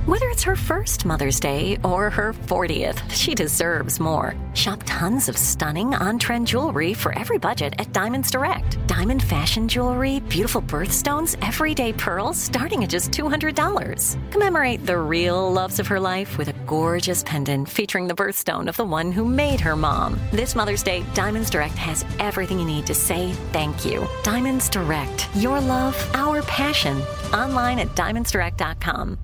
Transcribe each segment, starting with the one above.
Whether it's her first Mother's Day or her 40th, she deserves more. Shop tons of stunning on-trend jewelry for every budget at Diamonds Direct. Diamond fashion jewelry, beautiful birthstones, everyday pearls starting at just $200. Commemorate the real loves of her life with a gorgeous pendant featuring the birthstone of the one who made her mom. This Mother's Day, Diamonds Direct has everything you need to say thank you. Diamonds Direct. Your love, our passion. Online at diamondsdirect.com.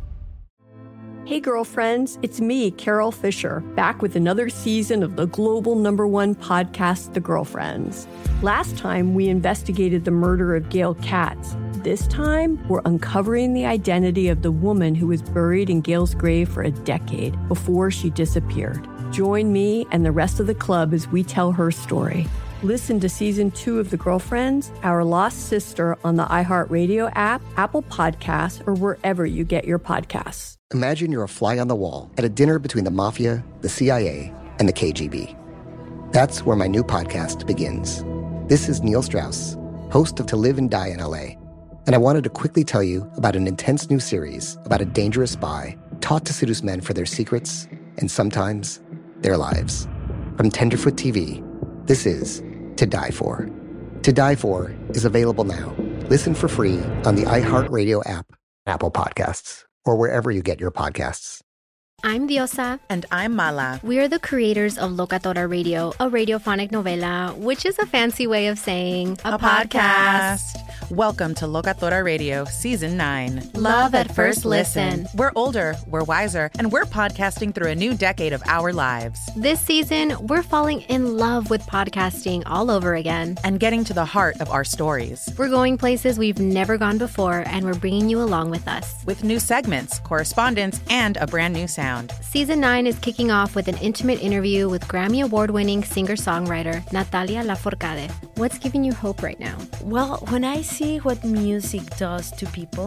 Hey girlfriends, it's me, Carol Fisher, back with another season of the global #1 podcast, The Girlfriends. Last time, we investigated the murder of Gail Katz. This time, we're uncovering the identity of the woman who was buried in Gail's grave for a decade before she disappeared. Join me and the rest of the club as we tell her story. Listen to Season 2 of The Girlfriends, Our Lost Sister on the iHeartRadio app, Apple Podcasts, or wherever you get your podcasts. Imagine you're a fly on the wall at a dinner between the Mafia, the CIA, and the KGB. That's where my new podcast begins. This is Neil Strauss, host of To Live and Die in LA, and I wanted to quickly tell you about an intense new series about a dangerous spy taught to seduce men for their secrets and sometimes their lives. From Tenderfoot TV, this is To Die For. To Die For is available now. Listen for free on the iHeartRadio app, Apple Podcasts, or wherever you get your podcasts. I'm Diosa. And I'm Mala. We are the creators of Locatora Radio, a radiophonic novela, which is a fancy way of saying a podcast. Welcome to Locatora Radio, Season 9. Love at first listen. We're older, we're wiser, and we're podcasting through a new decade of our lives. This season, we're falling in love with podcasting all over again. And getting to the heart of our stories. We're going places we've never gone before, and we're bringing you along with us. With new segments, correspondence, and a brand new sound. Season 9 is kicking off with an intimate interview with Grammy Award-winning singer-songwriter Natalia Lafourcade. What's giving you hope right now? Well, when I see what music does to people,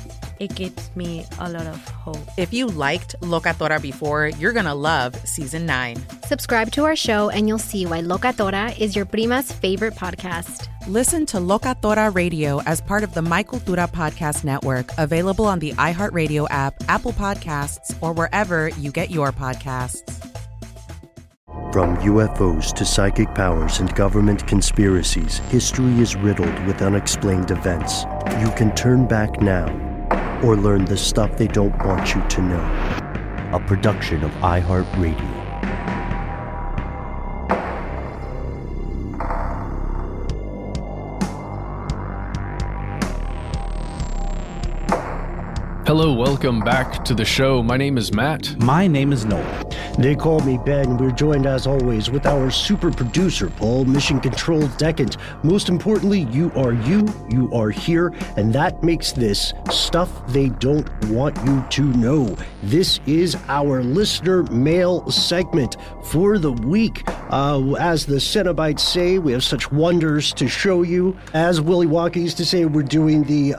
it gives me a lot of hope. If you liked Locatora before, you're going to love Season 9. Subscribe to our show and you'll see why Locatora is your prima's favorite podcast. Listen to Locatora Radio as part of the My Cultura Podcast Network, available on the iHeartRadio app, Apple Podcasts, or wherever you get your podcasts. From UFOs to psychic powers and government conspiracies, history is riddled with unexplained events. You can turn back now or learn the stuff they don't want you to know. A production of iHeartRadio. Hello, welcome back to the show. My name is Matt. My name is Noel. They call me Ben. We're joined as always with our super producer, Paul, Mission Control Decant. Most importantly, you are here, and that makes this Stuff They Don't Want You to Know. This is our listener mail segment for the week. As the Cenobites say, we have such wonders to show you. As Willy Wonka used to say, we're doing the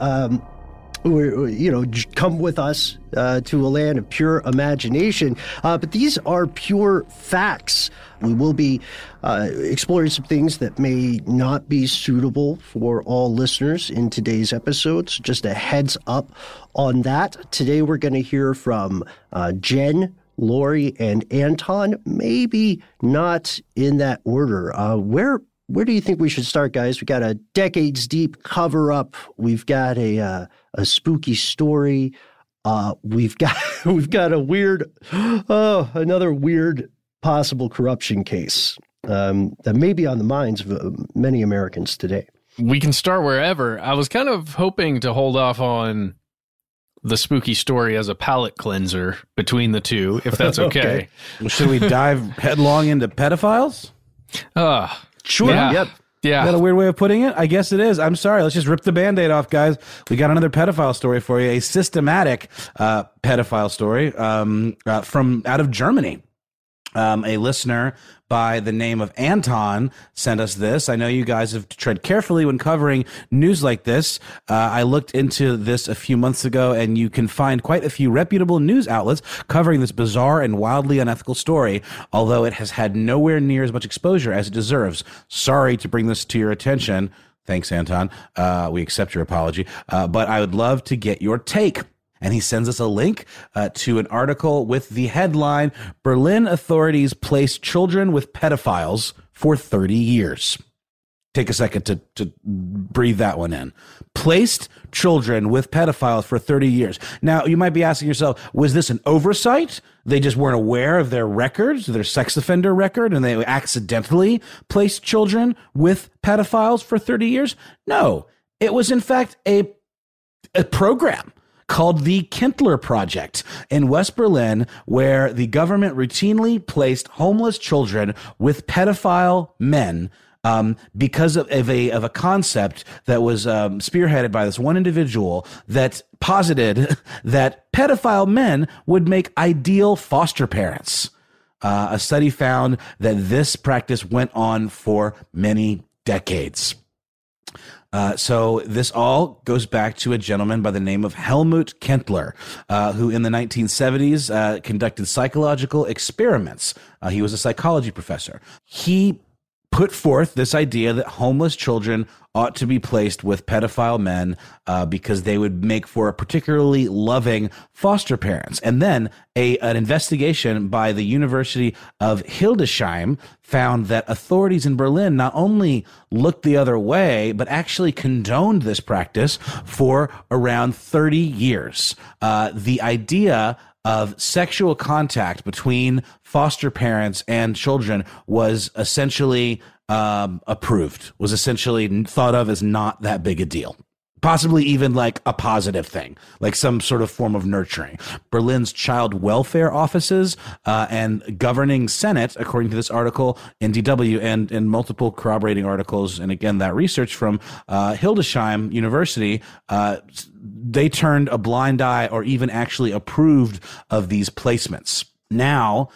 come with us to a land of pure imagination. But these are pure facts. We will be exploring some things that may not be suitable for all listeners in today's episodes. Just a heads up on that. Today we're going to hear from Jen, Lori, and Anton. Maybe not in that order. Where do you think we should start, guys? We got a decades deep cover up. We've got a spooky story. We've got another weird possible corruption case that may be on the minds of many Americans today. We can start wherever. I was kind of hoping to hold off on the spooky story as a palate cleanser between the two, if that's okay. Well, should we dive headlong into pedophiles? Sure. Yeah. Yep. Yeah. Is that a weird way of putting it? I guess it is. I'm sorry. Let's just rip the Band-Aid off, guys. We got another pedophile story for you, a systematic pedophile story from out of Germany. A listener by the name of Anton sent us this. I know you guys have to tread carefully when covering news like this. I looked into this a few months ago, and you can find quite a few reputable news outlets covering this bizarre and wildly unethical story, although it has had nowhere near as much exposure as it deserves. Sorry to bring this to your attention. Thanks, Anton. We accept your apology, but I would love to get your take. And he sends us a link to an article with the headline, Berlin authorities place children with pedophiles for 30 years. Take a second to breathe that one in. Placed children with pedophiles for 30 years. Now, you might be asking yourself, was this an oversight? They just weren't aware of their records, their sex offender record, and they accidentally placed children with pedophiles for 30 years? No, it was in fact a program called the Kindler Project in West Berlin, where the government routinely placed homeless children with pedophile men because of a concept that was spearheaded by this one individual that posited that pedophile men would make ideal foster parents. A study found that this practice went on for many decades. So this all goes back to a gentleman by the name of Helmut Kindler, who in the 1970s conducted psychological experiments. He was a psychology professor. He put forth this idea that homeless children ought to be placed with pedophile men because they would make for a particularly loving foster parents. And then an investigation by the University of Hildesheim found that authorities in Berlin not only looked the other way, but actually condoned this practice for around 30 years. The idea of sexual contact between foster parents and children was essentially approved, was essentially thought of as not that big a deal. Possibly even like a positive thing, like some sort of form of nurturing. Berlin's child welfare offices and governing senate, according to this article in DW and multiple corroborating articles, and again, that research from Hildesheim University, they turned a blind eye or even actually approved of these placements. Now,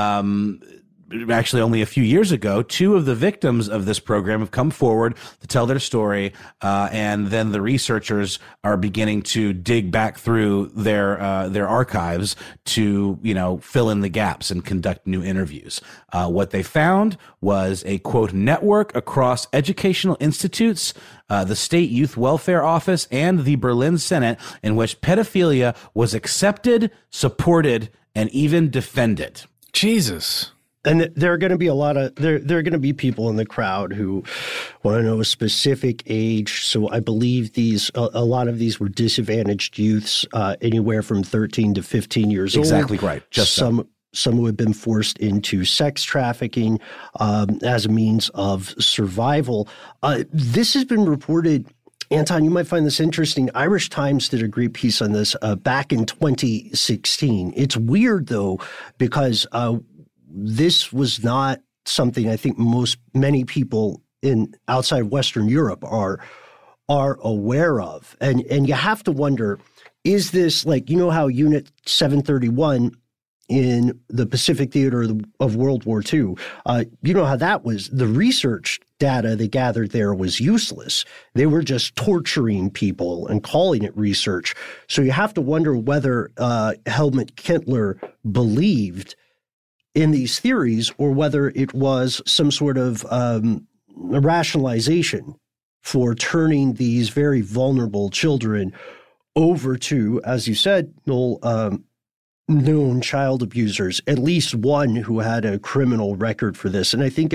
actually only a few years ago, two of the victims of this program have come forward to tell their story, and then the researchers are beginning to dig back through their archives to, fill in the gaps and conduct new interviews. What they found was a, quote, network across educational institutes, the State Youth Welfare Office, and the Berlin Senate, in which pedophilia was accepted, supported, and even defended. Jesus. And there are going to be there are going to be people in the crowd who want to know a specific age. So I believe a lot of these were disadvantaged youths, anywhere from 13 to 15 years old. Exactly right. Just some who have been forced into sex trafficking as a means of survival. This has been reported. Anton, you might find this interesting. Irish Times did a great piece on this back in 2016. It's weird, though, because this was not something I think many people outside Western Europe are aware of. And you have to wonder, is this like, how Unit 731 in the Pacific Theater of World War II, how that was, the research data they gathered there was useless. They were just torturing people and calling it research. So you have to wonder whether Helmut Kindler believed in these theories or whether it was some sort of rationalization for turning these very vulnerable children over to, as you said, Noel, known child abusers, at least one who had a criminal record for this. And I think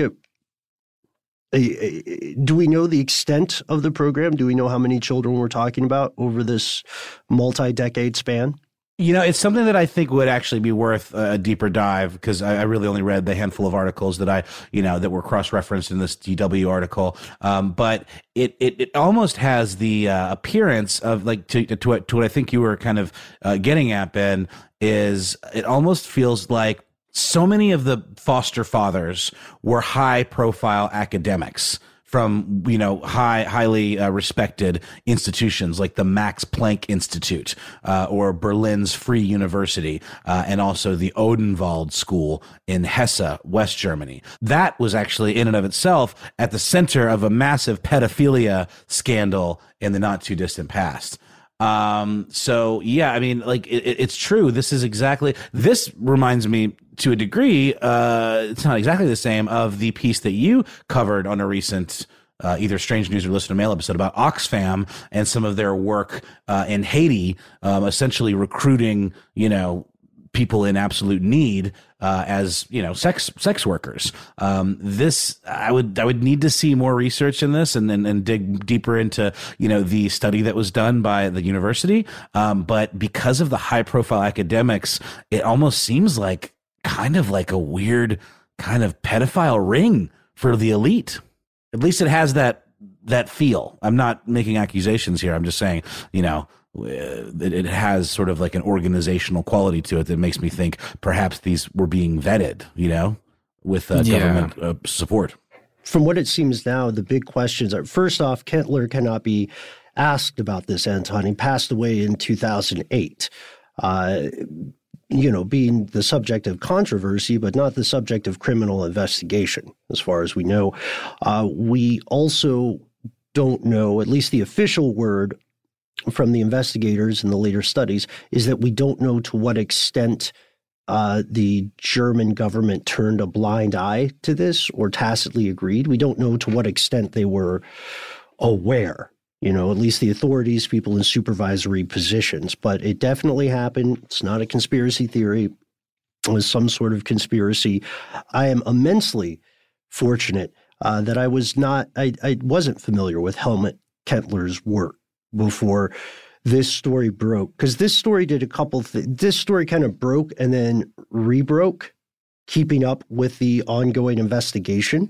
do we know the extent of the program? Do we know how many children we're talking about over this multi-decade span? It's something that I think would actually be worth a deeper dive, because I really only read the handful of articles that that were cross-referenced in this DW article. But it almost has the appearance of, like, to what I think you were kind of getting at, Ben, is it almost feels like so many of the foster fathers were high-profile academics from, highly respected institutions like the Max Planck Institute or Berlin's Free University and also the Odenwald School in Hesse, West Germany. That was actually in and of itself at the center of a massive pedophilia scandal in the not too distant past. So yeah, I mean, like it's true. This reminds me to a degree, it's not exactly the same, of the piece that you covered on a recent either Strange News or Listen to Mail episode about Oxfam and some of their work in Haiti, essentially recruiting, people in absolute need as sex workers. This I would need to see more research in this and dig deeper into the study that was done by the university. But because of the high profile academics, it almost seems like kind of like a weird kind of pedophile ring for the elite. At least it has that feel. I'm not making accusations here. I'm just saying, it has sort of like an organizational quality to it that makes me think perhaps these were being vetted, with government support. From what it seems now, the big questions are, first off, Kentler cannot be asked about this, Anton. He passed away in 2008. Being the subject of controversy, but not the subject of criminal investigation, as far as we know. We also don't know, at least the official word from the investigators in the later studies, is that we don't know to what extent the German government turned a blind eye to this or tacitly agreed. We don't know to what extent they were aware. At least the authorities, people in supervisory positions. But it definitely happened. It's not a conspiracy theory. It was some sort of conspiracy. I am immensely fortunate that I wasn't familiar with Helmut Kentler's work before this story broke. Because this story did a couple things. This story kind of broke and then rebroke, keeping up with the ongoing investigation.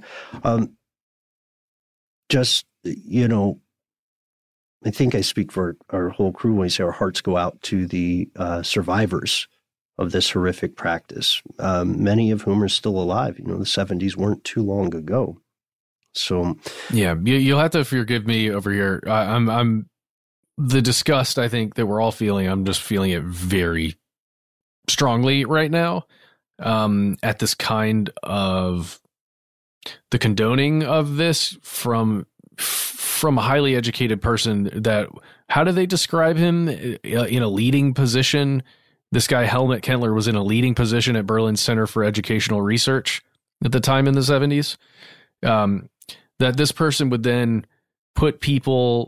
I think I speak for our whole crew when we say our hearts go out to the survivors of this horrific practice, many of whom are still alive. The 70s weren't too long ago. So, yeah, you'll have to forgive me over here. I'm the disgust I think that we're all feeling. I'm just feeling it very strongly right now at this kind of the condoning of this from a highly educated person. That, how do they describe him? In a leading position. This guy, Helmut Kentler, was in a leading position at Berlin Center for Educational Research at the time in the 70s. That this person would then put people,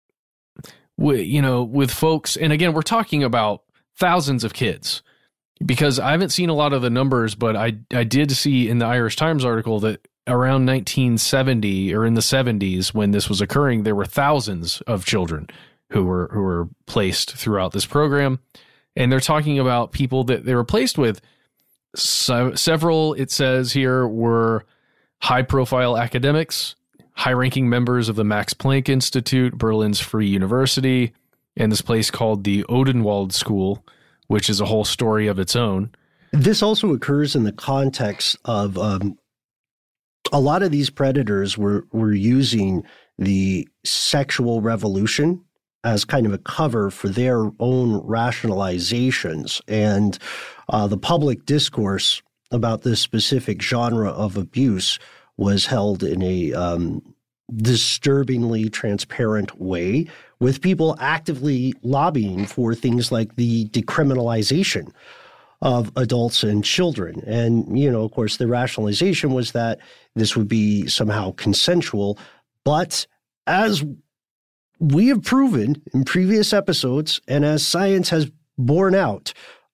with folks. And again, we're talking about thousands of kids, because I haven't seen a lot of the numbers, but I did see in the Irish Times article that around 1970 or in the 70s, when this was occurring, there were thousands of children who were placed throughout this program. And they're talking about people that they were placed with. Several, it says here, were high-profile academics, high-ranking members of the Max Planck Institute, Berlin's Free University, and this place called the Odenwald School, which is a whole story of its own. This also occurs in the context of a lot of these predators were using the sexual revolution as kind of a cover for their own rationalizations. And the public discourse about this specific genre of abuse was held in a disturbingly transparent way, with people actively lobbying for things like the decriminalization of adults and children. And, of course, the rationalization was that this would be somehow consensual. But as we have proven in previous episodes, and as science has borne out,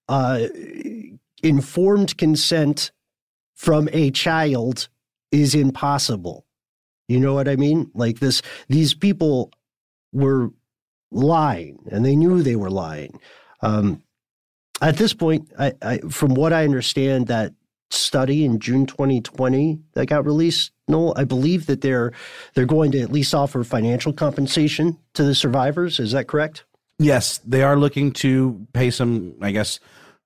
informed consent from a child is impossible. You know what I mean? Like these people were lying, and they knew they were lying. At this point, I from what I understand, that study in June 2020 that got released, Noel, I believe that they're going to at least offer financial compensation to the survivors. Is that correct? Yes, they are looking to pay some, I guess,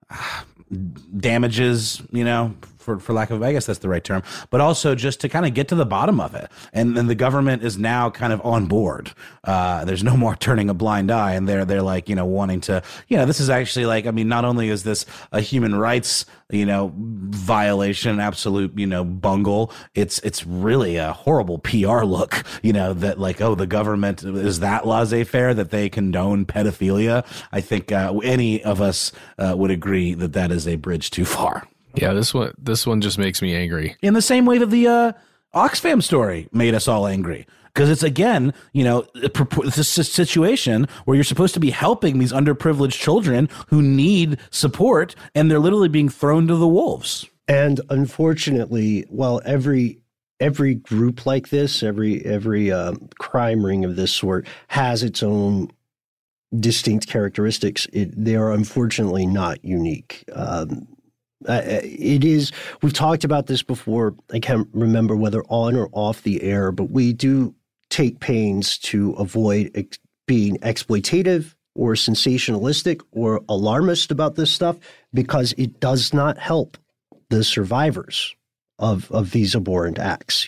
damages, for lack of, I guess that's the right term, but also just to kind of get to the bottom of it. And then the government is now kind of on board. There's no more turning a blind eye, and they're like, wanting to, this is actually like, I mean, not only is this a human rights, violation, absolute, bungle, it's really a horrible PR look, that like, oh, the government is that laissez-faire that they condone pedophilia. I think any of us would agree that is a bridge too far. Yeah, this one just makes me angry. In the same way that the Oxfam story made us all angry. Because it's, again, it's a situation where you're supposed to be helping these underprivileged children who need support, and they're literally being thrown to the wolves. And unfortunately, while every group like this, every crime ring of this sort has its own distinct characteristics, they are unfortunately not unique. It is. We've talked about this before. I can't remember whether on or off the air, but we do take pains to avoid being exploitative or sensationalistic or alarmist about this stuff, because it does not help the survivors of these abhorrent acts.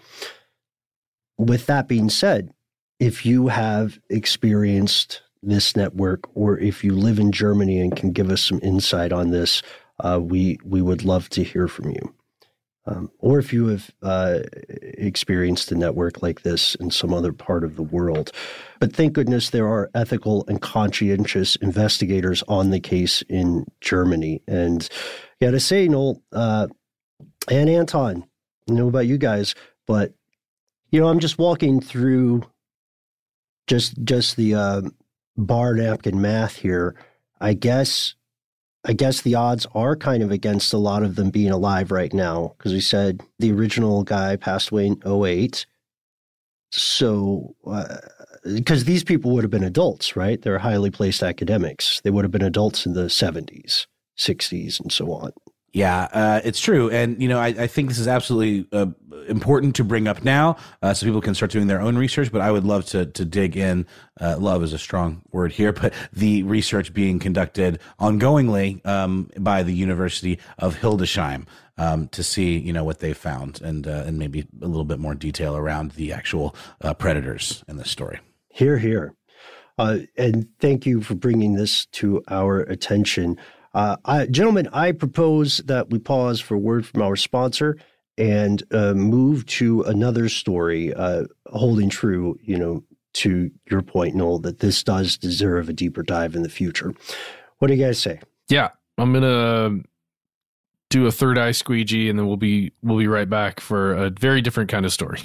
With that being said, if you have experienced this network, or if you live in Germany and can give us some insight on this, we would love to hear from you. Or if you have experienced a network like this in some other part of the world. But thank goodness there are ethical and conscientious investigators on the case in Germany. And I got to say, Noel and Anton, I know about you guys, but, I'm just walking through just the bar napkin math here. I guess the odds are kind of against a lot of them being alive right now, because we said the original guy passed away in 2008. So, because these people would have been adults, right? They're highly placed academics. They would have been adults in the 70s, 60s, and so on. Yeah, it's true. And, I think this is absolutely important to bring up now so people can start doing their own research. But I would love to dig in. Love is a strong word here, but the research being conducted ongoingly by the University of Hildesheim to see, what they found and maybe a little bit more detail around the actual predators in this story. Hear, hear. And thank you for bringing this to our attention. Gentlemen, I propose that we pause for a word from our sponsor and move to another story, holding true, to your point, Noel, that this does deserve a deeper dive in the future. What do you guys say? Yeah, I'm gonna do a third eye squeegee, and then we'll be right back for a very different kind of story.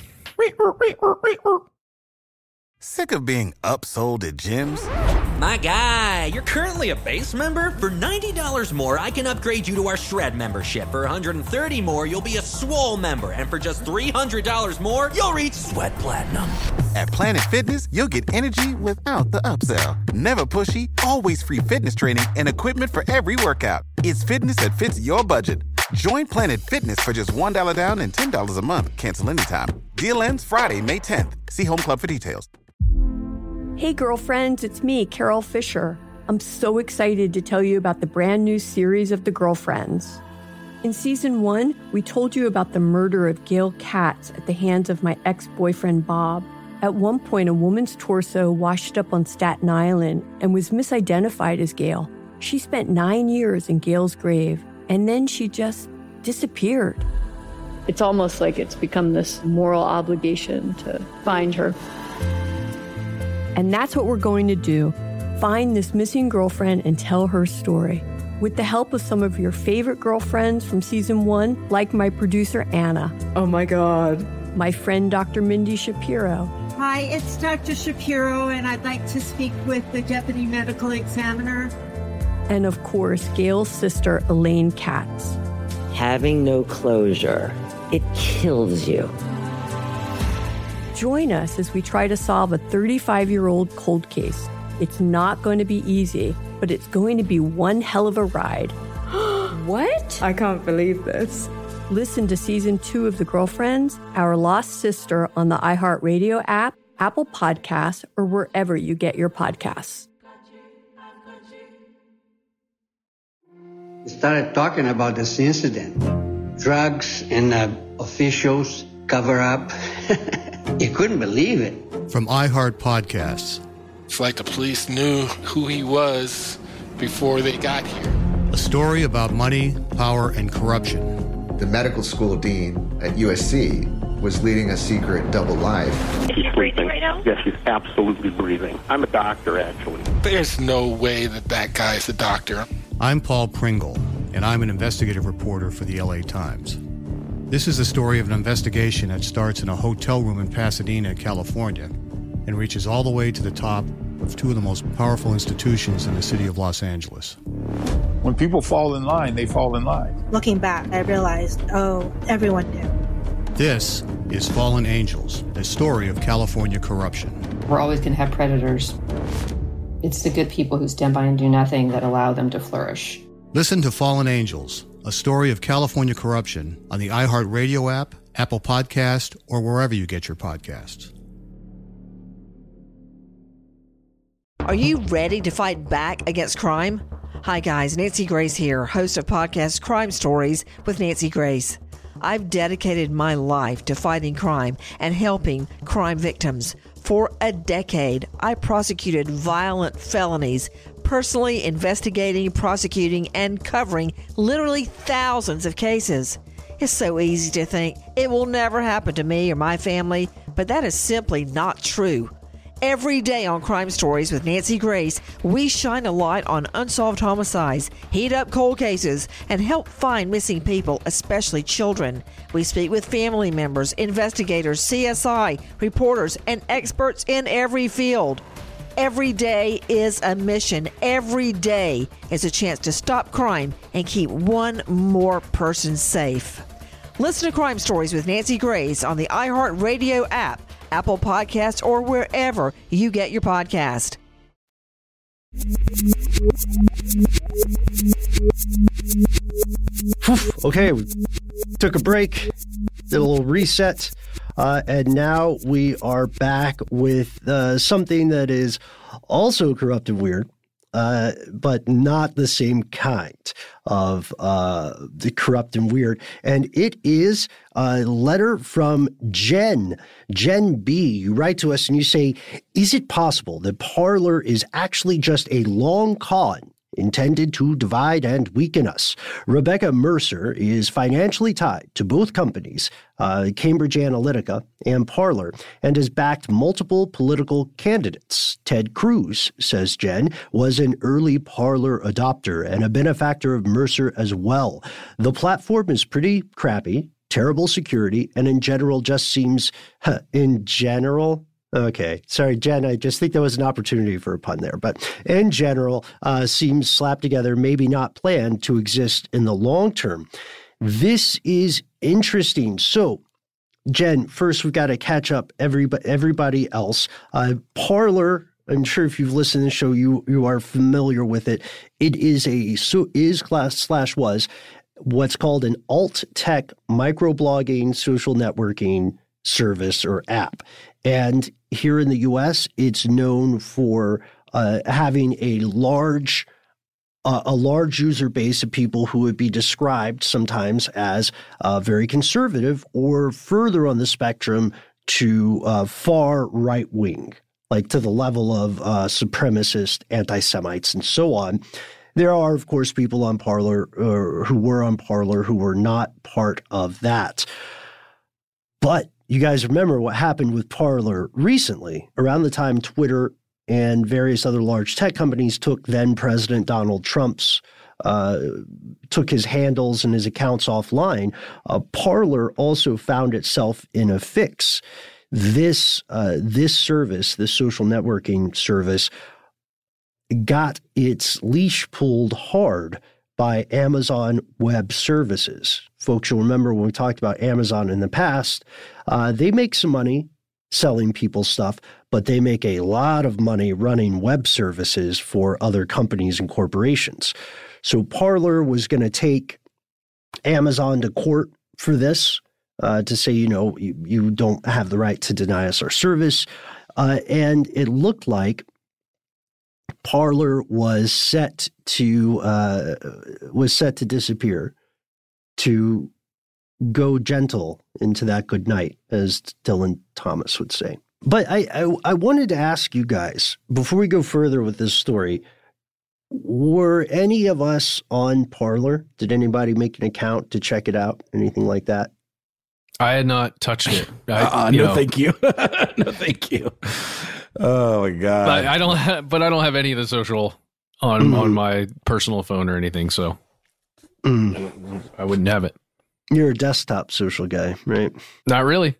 Sick of being upsold at gyms? My guy, you're currently a base member. For $90 more, I can upgrade you to our Shred membership. For $130 more, you'll be a Swole member. And for just $300 more, you'll reach Sweat Platinum. At Planet Fitness, you'll get energy without the upsell. Never pushy, always free fitness training and equipment for every workout. It's fitness that fits your budget. Join Planet Fitness for just $1 down and $10 a month. Cancel anytime. Deal ends Friday, May 10th. See Home Club for details. Hey, girlfriends, it's me, Carol Fisher. I'm so excited to tell you about the brand new series of The Girlfriends. In season 1, we told you about the murder of Gail Katz at the hands of my ex-boyfriend, Bob. At one point, a woman's torso washed up on Staten Island and was misidentified as Gail. She spent 9 years in Gail's grave, and then she just disappeared. It's almost like it's become this moral obligation to find her. And that's what we're going to do. Find this missing girlfriend and tell her story. With the help of some of your favorite girlfriends from season 1, like my producer, Anna. Oh my God. My friend, Dr. Mindy Shapiro. Hi, it's Dr. Shapiro, and I'd like to speak with the Deputy Medical Examiner. And of course, Gail's sister, Elaine Katz. Having no closure, it kills you. Join us as we try to solve a 35-year-old cold case. It's not going to be easy, but it's going to be one hell of a ride. What? I can't believe this. Listen to season 2 of The Girlfriends, Our Lost Sister on the iHeartRadio app, Apple Podcasts, or wherever you get your podcasts. We started talking about this incident. Drugs and officials cover up. You couldn't believe it. From iHeart Podcasts. It's like the police knew who he was before they got here. A story about money, power, and corruption. The medical school dean at USC was leading a secret double life. She's breathing right now? Yes, she's absolutely breathing. I'm a doctor, actually. There's no way that guy's a doctor. I'm Paul Pringle, and I'm an investigative reporter for the LA Times. This is the story of an investigation that starts in a hotel room in Pasadena, California, and reaches all the way to the top of two of the most powerful institutions in the city of Los Angeles. When people fall in line, they fall in line. Looking back, I realized, everyone knew. This is Fallen Angels, a story of California corruption. We're always going to have predators. It's the good people who stand by and do nothing that allow them to flourish. Listen to Fallen Angels, a story of California corruption on the iHeartRadio app, Apple Podcast, or wherever you get your podcasts. Are you ready to fight back against crime? Hi guys, Nancy Grace here, host of podcast Crime Stories with Nancy Grace. I've dedicated my life to fighting crime and helping crime victims. For a decade, I prosecuted violent felonies, personally investigating, prosecuting, and covering literally thousands of cases. It's so easy to think it will never happen to me or my family, but that is simply not true. Every day on Crime Stories with Nancy Grace, we shine a light on unsolved homicides, heat up cold cases, and help find missing people, especially children. We speak with family members, investigators, CSI, reporters, and experts in every field. Every day is a mission. Every day is a chance to stop crime and keep one more person safe. Listen to Crime Stories with Nancy Grace on the iHeartRadio app, Apple Podcasts, or wherever you get your podcast. Okay, we took a break, did a little reset, and now we are back with something that is also corrupt and weird, but not the same kind of the corrupt and weird. And it is a letter from Jen B. You write to us and you say, is it possible that Parler is actually just a long con intended to divide and weaken us? Rebecca Mercer is financially tied to both companies, Cambridge Analytica and Parler, and has backed multiple political candidates. Ted Cruz, says Jen, was an early Parler adopter and a benefactor of Mercer as well. The platform is pretty crappy, terrible security, and in general just seems, Okay. Sorry, Jen, I just think there was an opportunity for a pun there. But in general, seems slapped together, maybe not planned to exist in the long term. This is interesting. So, Jen, first we've got to catch up everybody else. Parler, I'm sure if you've listened to the show, you are familiar with it. It is was what's called an alt-tech microblogging social networking service or app. And here in the U.S., it's known for having a large user base of people who would be described sometimes as very conservative or further on the spectrum to far right wing, like to the level of supremacist anti-Semites and so on. There are, of course, people on Parler who were on Parler who were not part of that. But you guys remember what happened with Parler recently, around the time Twitter and various other large tech companies took then President Donald Trump's, took his handles and his accounts offline. Parler also found itself in a fix. This service, this social networking service, got its leash pulled hard by Amazon Web Services. Folks, you'll remember when we talked about Amazon in the past, they make some money selling people stuff, but they make a lot of money running web services for other companies and corporations. So Parler was going to take Amazon to court for this, to say, you don't have the right to deny us our service. And it looked like Parler was set to disappear, to go gentle into that good night, as Dylan Thomas would say. But I wanted to ask you guys, before we go further with this story, were any of us on Parler? Did anybody make an account to check it out? Anything like that? I had not touched it. No, thank you. No, thank you. Oh my God! I don't have any of the social on my personal phone or anything, so I wouldn't have it. You're a desktop social guy, right? Not really.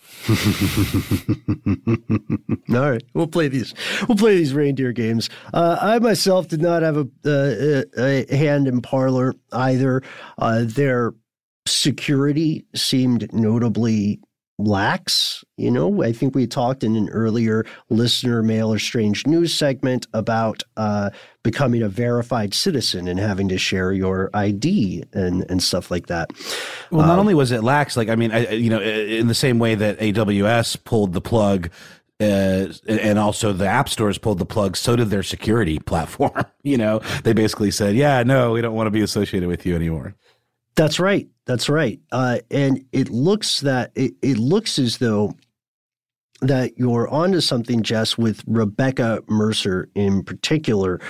All right, we'll play these reindeer games. I myself did not have a hand in Parler either. Their security seemed notably lax. I think we talked in an earlier listener mail or strange news segment about becoming a verified citizen and having to share your ID and stuff like that. Well, not only was it lax, in the same way that AWS pulled the plug, and also the app stores pulled the plug, so did their security platform. They basically said, yeah, no, we don't want to be associated with you anymore. That's right. And it looks as though that you're onto something, Jess, with Rebecca Mercer in particular.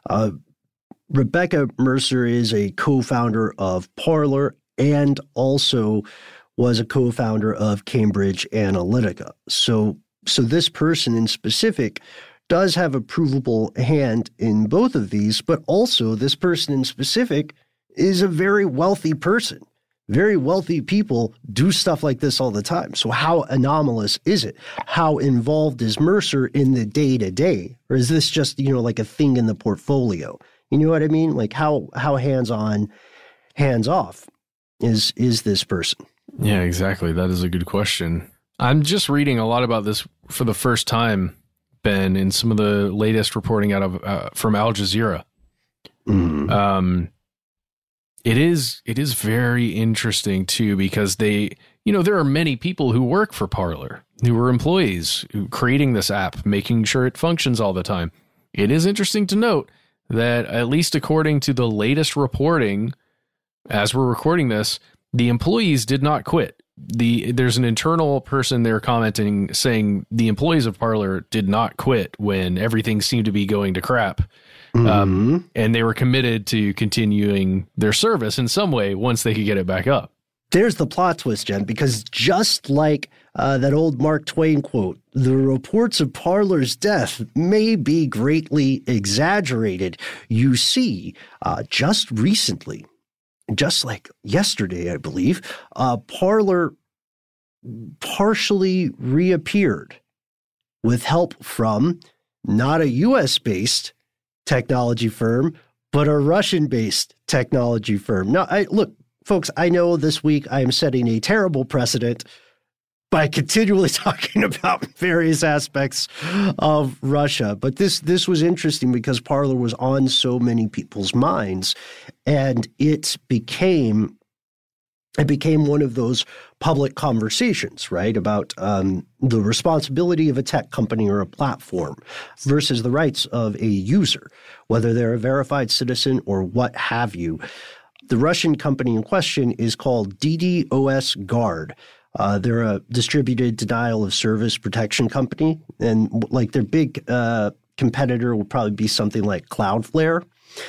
Rebecca Mercer is a co-founder of Parler and also was a co-founder of Cambridge Analytica. So this person in specific does have a provable hand in both of these, but also this person in specific is a very wealthy person. Very wealthy people do stuff like this all the time. So how anomalous is it? How involved is Mercer in the day-to-day? Or is this just, like a thing in the portfolio? You know what I mean? Like how hands-on, hands-off is this person? Yeah, exactly. That is a good question. I'm just reading a lot about this for the first time, Ben, in some of the latest reporting out of from Al Jazeera. Mm-hmm. It is very interesting too, because there are many people who work for Parler, who are employees, creating this app, making sure it functions all the time. It is interesting to note that, at least according to the latest reporting, as we're recording this, the employees did not quit. There's an internal person there commenting saying the employees of Parler did not quit when everything seemed to be going to crap. And they were committed to continuing their service in some way once they could get it back up. There's the plot twist, Jen, because just like that old Mark Twain quote, the reports of Parler's death may be greatly exaggerated. You see, just recently, just like yesterday, I believe, Parler partially reappeared with help from not a U.S.-based technology firm, but a Russian-based technology firm. Now, look, folks, I know this week I am setting a terrible precedent by continually talking about various aspects of Russia. But this was interesting because Parler was on so many people's minds, and it became one of those public conversations, right, about the responsibility of a tech company or a platform versus the rights of a user, whether they're a verified citizen or what have you. The Russian company in question is called DDoS Guard. They're a distributed denial of service protection company, and like their big competitor will probably be something like Cloudflare.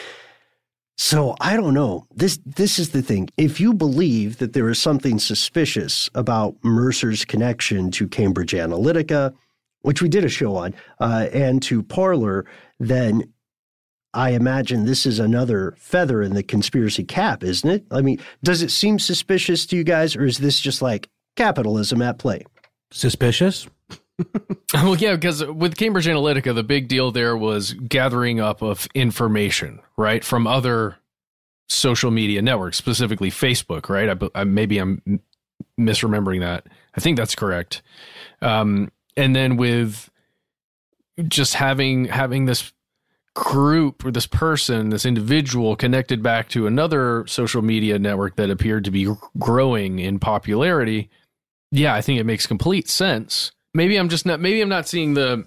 So I don't know. This is the thing. If you believe that there is something suspicious about Mercer's connection to Cambridge Analytica, which we did a show on, and to Parler, then I imagine this is another feather in the conspiracy cap, isn't it? I mean, does it seem suspicious to you guys, or is this just like capitalism at play? Suspicious? Well, yeah, because with Cambridge Analytica, the big deal there was gathering up of information, right, from other social media networks, specifically Facebook, right? Maybe I'm misremembering that. I think that's correct. And then with just having this group or this person, this individual connected back to another social media network that appeared to be growing in popularity, yeah, I think it makes complete sense. Maybe I'm not seeing the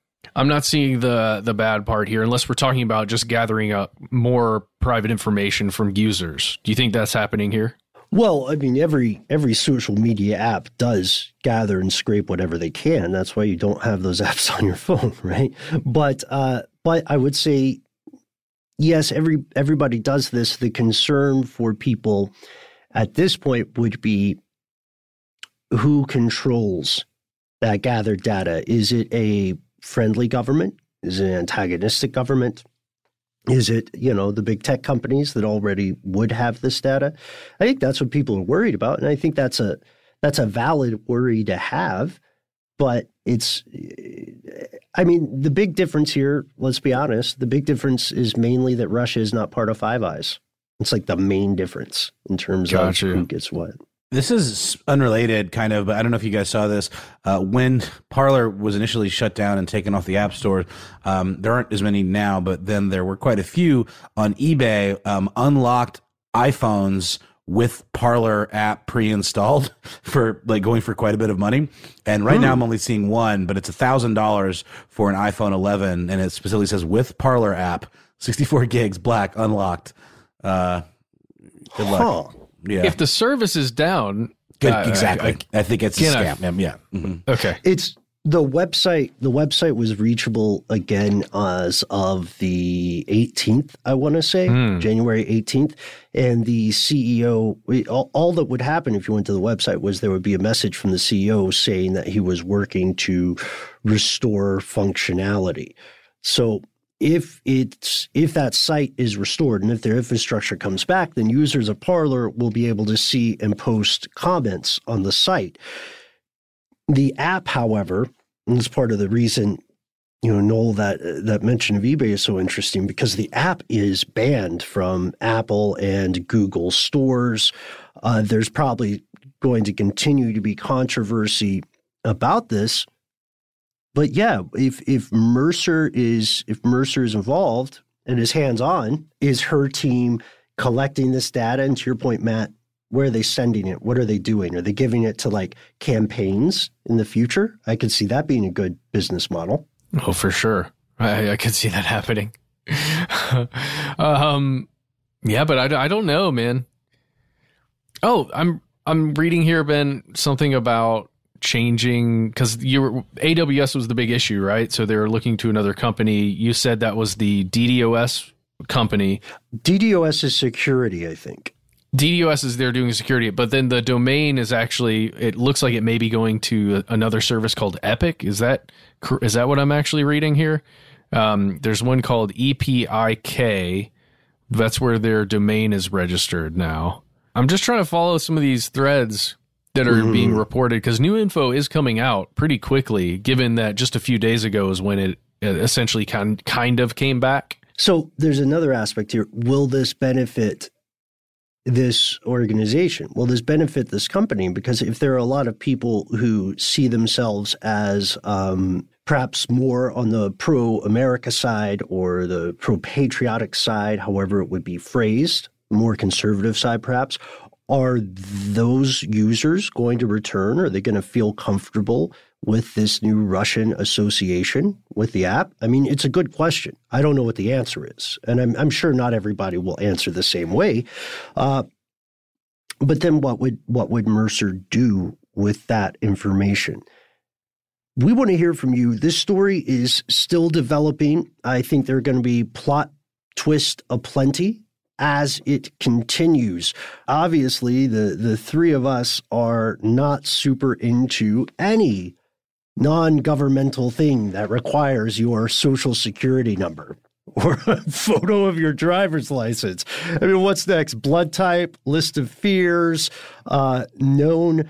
bad part here, unless we're talking about just gathering up more private information from users. Do you think that's happening here? Well, I mean, every social media app does gather and scrape whatever they can. That's why you don't have those apps on your phone, right? But I would say, yes, everybody does this. The concern for people at this point would be who controls that gathered data. Is it a friendly government? Is it an antagonistic government? Is it, the big tech companies that already would have this data? I think that's what people are worried about. And I think that's a valid worry to have. But the big difference here, let's be honest, the big difference is mainly that Russia is not part of Five Eyes. It's like the main difference in terms of who gets what. This is unrelated, kind of, but I don't know if you guys saw this. When Parler was initially shut down and taken off the App Store, there aren't as many now, but then there were quite a few on eBay, unlocked iPhones with Parler app pre-installed for going for quite a bit of money. And right now I'm only seeing one, but it's $1,000 for an iPhone 11, and it specifically says with Parler app, 64 gigs, black, unlocked. Good luck. Yeah. If the service is down, exactly. I think it's a scam. Yeah. Mm-hmm. Okay. It's the website. The website was reachable again as of the 18th, I want to say, January 18th. And the CEO, all that would happen if you went to the website was there would be a message from the CEO saying that he was working to restore functionality. So if that site is restored and if their infrastructure comes back, then users of Parler will be able to see and post comments on the site. The app, however, and it's part of the reason, Noel, that mention of eBay is so interesting, because the app is banned from Apple and Google stores. There's probably going to continue to be controversy about this. But yeah, if Mercer is involved and is hands-on, is her team collecting this data? And to your point, Matt, where are they sending it? What are they doing? Are they giving it to campaigns in the future? I could see that being a good business model. Oh, for sure. I could see that happening. Yeah, but I don't know, man. Oh, I'm reading here, Ben, something about changing, because AWS was the big issue, right? So they were looking to another company. You said that was the DDoS company. DDoS is security, I think. DDoS is they're doing security, but then the domain is actually, it looks like it may be going to another service called Epic. Is that what I'm actually reading here? There's one called EPIK. That's where their domain is registered now. I'm just trying to follow some of these threads that are being reported, because new info is coming out pretty quickly, given that just a few days ago is when it essentially kind of came back. So there's another aspect here. Will this benefit this organization? Will this benefit this company? Because if there are a lot of people who see themselves as perhaps more on the pro-America side or the pro-patriotic side, however it would be phrased, more conservative side perhaps, are those users going to return? Are they going to feel comfortable with this new Russian association with the app? I mean, it's a good question. I don't know what the answer is. And I'm sure not everybody will answer the same way. But then what would Mercer do with that information? We want to hear from you. This story is still developing. I think there are going to be plot twists aplenty as it continues. Obviously, the three of us are not super into any non-governmental thing that requires your social security number or a photo of your driver's license. I mean, what's next? Blood type, list of fears, known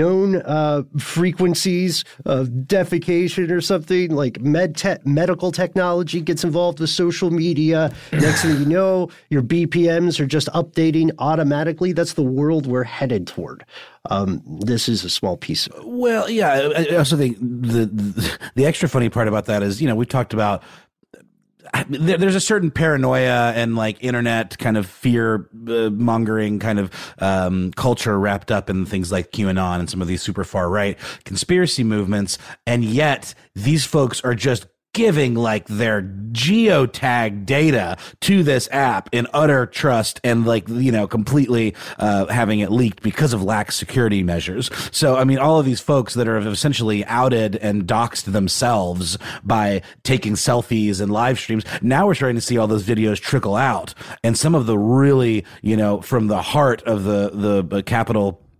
frequencies of defecation or something, like medical technology gets involved with social media. Next thing you know, your BPMs are just updating automatically. That's the world we're headed toward. This is a small piece of it. Well, yeah, I also think the extra funny part about that is, we've talked about there's a certain paranoia and internet kind of fear mongering kind of culture wrapped up in things like QAnon and some of these super far right conspiracy movements. And yet these folks are just giving their geotag data to this app in utter trust and completely having it leaked because of lax security measures. So, I mean, all of these folks that are essentially outed and doxed themselves by taking selfies and live streams, now we're starting to see all those videos trickle out. And some of the really, from the heart of the Capitol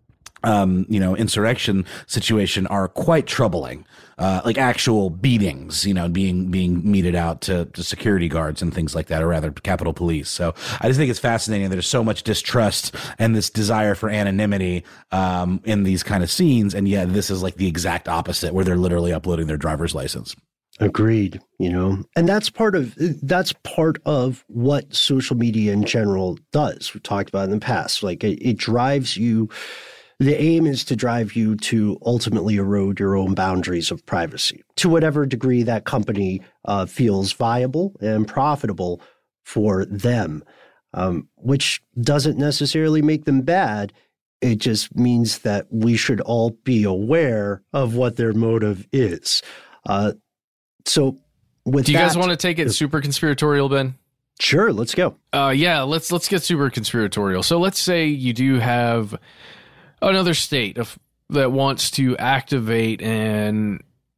insurrection situation are quite troubling. Like actual beatings, being meted out to security guards and things like that, or rather Capitol Police. So I just think it's fascinating. There's so much distrust and this desire for anonymity in these kind of scenes, and yet this is like the exact opposite, where they're literally uploading their driver's license. Agreed. And that's part of what social media in general does. We've talked about it in the past. Like it drives you. The aim is to drive you to ultimately erode your own boundaries of privacy to whatever degree that company feels viable and profitable for them, which doesn't necessarily make them bad. It just means that we should all be aware of what their motive is. So with Do you guys want to take it super conspiratorial, Ben? Sure, let's go. Let's get super conspiratorial. So let's say you do have another state that wants to activate a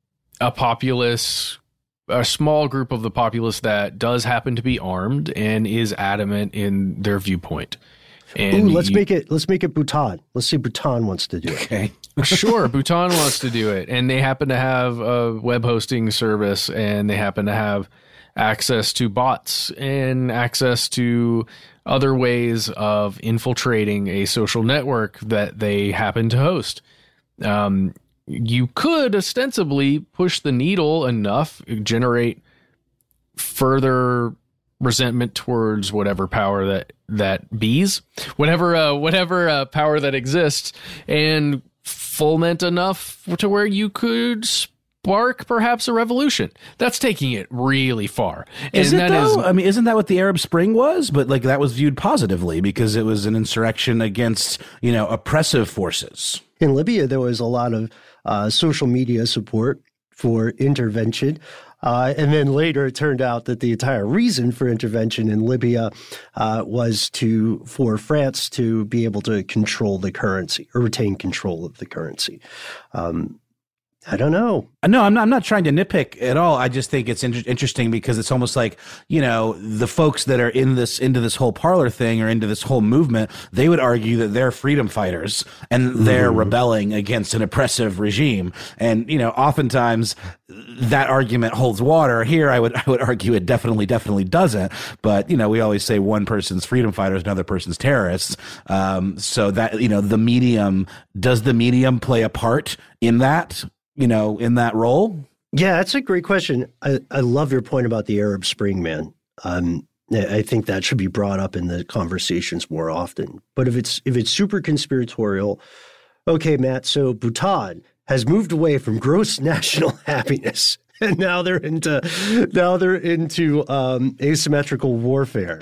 small group of the populace that does happen to be armed and is adamant in their viewpoint. And let's make it Bhutan. Let's see, Bhutan wants to do it. Okay. Sure, Bhutan wants to do it, and they happen to have a web hosting service, and they happen to have access to bots and access to other ways of infiltrating a social network that they happen to host. You could ostensibly push the needle enough, generate further resentment towards whatever power that bees, whatever power that exists, and foment enough to where you could spark perhaps a revolution. That's taking it really far. Isn't that what the Arab Spring was? But like that was viewed positively because it was an insurrection against, oppressive forces. In Libya, there was a lot of social media support for intervention. And then later it turned out that the entire reason for intervention in Libya was for France to be able to control the currency or retain control of the currency. I don't know. No, I'm not trying to nitpick at all. I just think it's interesting because it's almost like, the folks that are into this whole Parler thing or into this whole movement, they would argue that they're freedom fighters and they're rebelling against an oppressive regime. And, oftentimes that argument holds water. Here, I would argue it definitely doesn't. But, we always say one person's freedom fighters, another person's terrorists. So that, does the medium play a part in that? In that role? Yeah, that's a great question. I love your point about the Arab Spring, man. I think that should be brought up in the conversations more often. But if it's super conspiratorial, okay, Matt, so Bhutan has moved away from gross national happiness, and now they're into asymmetrical warfare.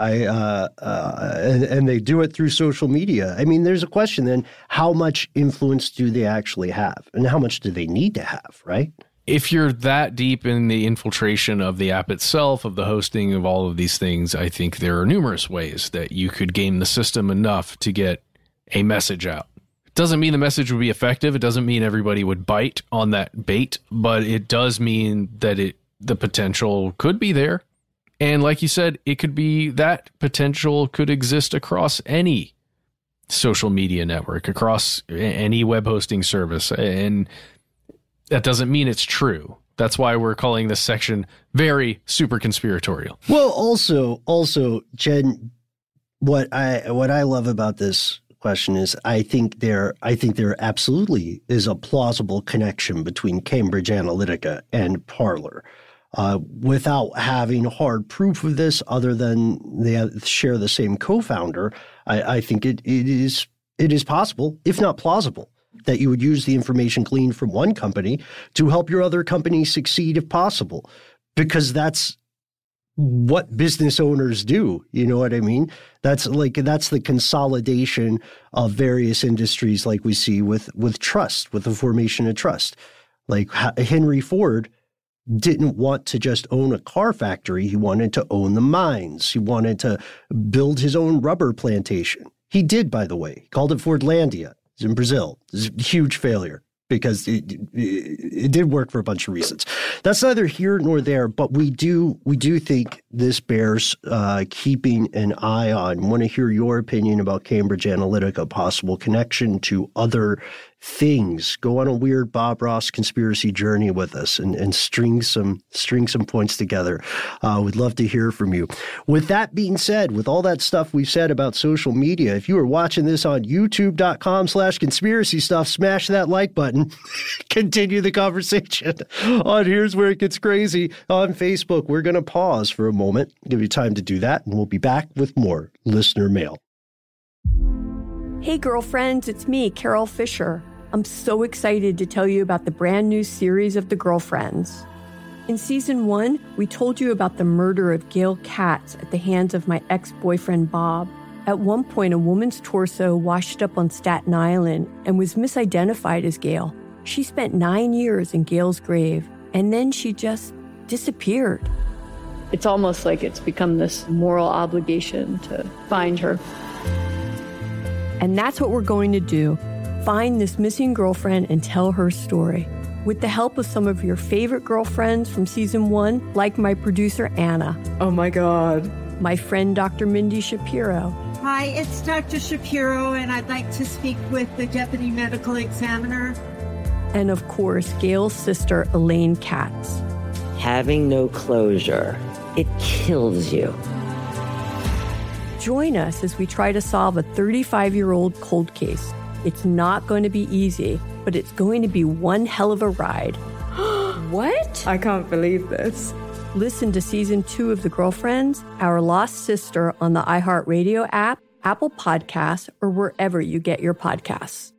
And they do it through social media. I mean, there's a question then, how much influence do they actually have? And how much do they need to have, right? If you're that deep in the infiltration of the app itself, of the hosting of all of these things, I think there are numerous ways that you could game the system enough to get a message out. It doesn't mean the message would be effective. It doesn't mean everybody would bite on that bait, but it does mean that the potential could be there. And like you said, it could be that potential could exist across any social media network, across any web hosting service. And that doesn't mean it's true. That's why we're calling this section very super conspiratorial. Well, also, Jen, what I love about this question is I think there absolutely is a plausible connection between Cambridge Analytica and Parler. Without having hard proof of this, other than they share the same co-founder, I think it is possible, if not plausible, that you would use the information gleaned from one company to help your other company succeed if possible, because that's what business owners do. You know what I mean? That's the consolidation of various industries, like we see with trust, with the formation of trust. Like Henry Ford didn't want to just own a car factory. He wanted to own the mines. He wanted to build his own rubber plantation. He did, by the way. He called it Fordlandia. It's in Brazil. It's a huge failure. because it did work for a bunch of reasons. That's neither here nor there, but we do think this bears keeping an eye on. Want to hear your opinion about Cambridge Analytica, possible connection to other things. Go on a weird Bob Ross conspiracy journey with us and string some points together. We'd love to hear from you. With that being said, with all that stuff we've said about social media, if you are watching this on youtube.com/conspiracy stuff, smash that like button. Continue the conversation on Here's Where It Gets Crazy on Facebook. We're going to pause for a moment, give you time to do that, and we'll be back with more listener mail. Hey, girlfriends, it's me, Carol Fisher. I'm so excited to tell you about the brand new series of The Girlfriends. In Season 1, we told you about the murder of Gail Katz at the hands of my ex-boyfriend, Bob. At one point, a woman's torso washed up on Staten Island and was misidentified as Gail. She spent 9 years in Gail's grave, and then she just disappeared. It's almost like it's become this moral obligation to find her. And that's what we're going to do. Find this missing girlfriend and tell her story. With the help of some of your favorite girlfriends from Season 1, like my producer, Anna. Oh my God. My friend, Dr. Mindy Shapiro. Hi, it's Dr. Shapiro, and I'd like to speak with the Deputy Medical Examiner. And of course, Gail's sister, Elaine Katz. Having no closure, it kills you. Join us as we try to solve a 35-year-old cold case. It's not going to be easy, but it's going to be one hell of a ride. What? I can't believe this. Listen to Season 2 of The Girlfriends, Our Lost Sister on the iHeartRadio app, Apple Podcasts, or wherever you get your podcasts.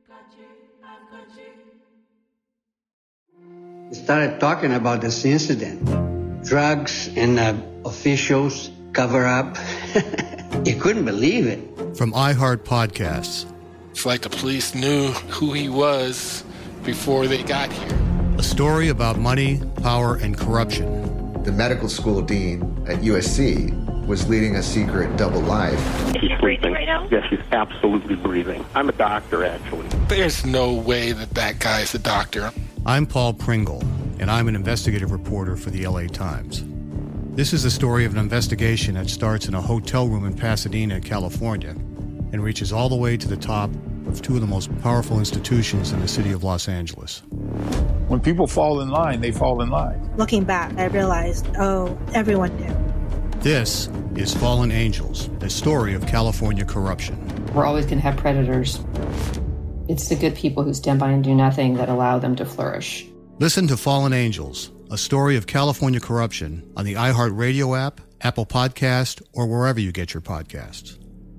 We started talking about this incident. Drugs and officials cover up. You couldn't believe it. From iHeart Podcasts. It's like the police knew who he was before they got here. A story about money, power, and corruption. The medical school dean at USC was leading a secret double life. She's breathing right now? Yes, she's absolutely breathing. I'm a doctor, actually. There's no way that guy's a doctor. I'm Paul Pringle, and I'm an investigative reporter for the LA Times. This is the story of an investigation that starts in a hotel room in Pasadena, California, and reaches all the way to the top of two of the most powerful institutions in the city of Los Angeles. When people fall in line, they fall in line. Looking back, I realized, everyone knew. This is Fallen Angels, a story of California corruption. We're always going to have predators. It's the good people who stand by and do nothing that allow them to flourish. Listen to Fallen Angels, a story of California corruption on the iHeartRadio app, Apple Podcast, or wherever you get your podcasts.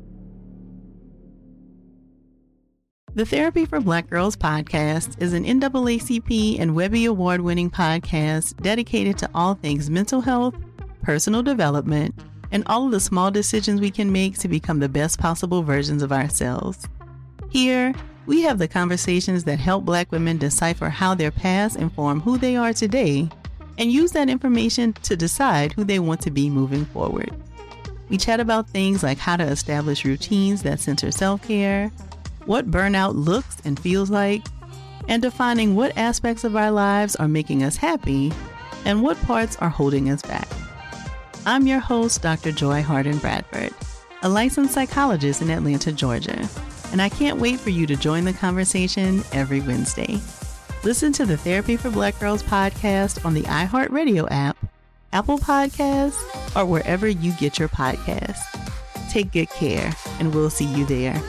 The Therapy for Black Girls podcast is an NAACP and Webby Award-winning podcast dedicated to all things mental health, personal development, and all of the small decisions we can make to become the best possible versions of ourselves. Here, we have the conversations that help Black women decipher how their past inform who they are today and use that information to decide who they want to be moving forward. We chat about things like how to establish routines that center self-care, what burnout looks and feels like, and defining what aspects of our lives are making us happy and what parts are holding us back. I'm your host, Dr. Joy Harden Bradford, a licensed psychologist in Atlanta, Georgia, and I can't wait for you to join the conversation every Wednesday. Listen to the Therapy for Black Girls podcast on the iHeartRadio app, Apple Podcasts, or wherever you get your podcasts. Take good care, and we'll see you there.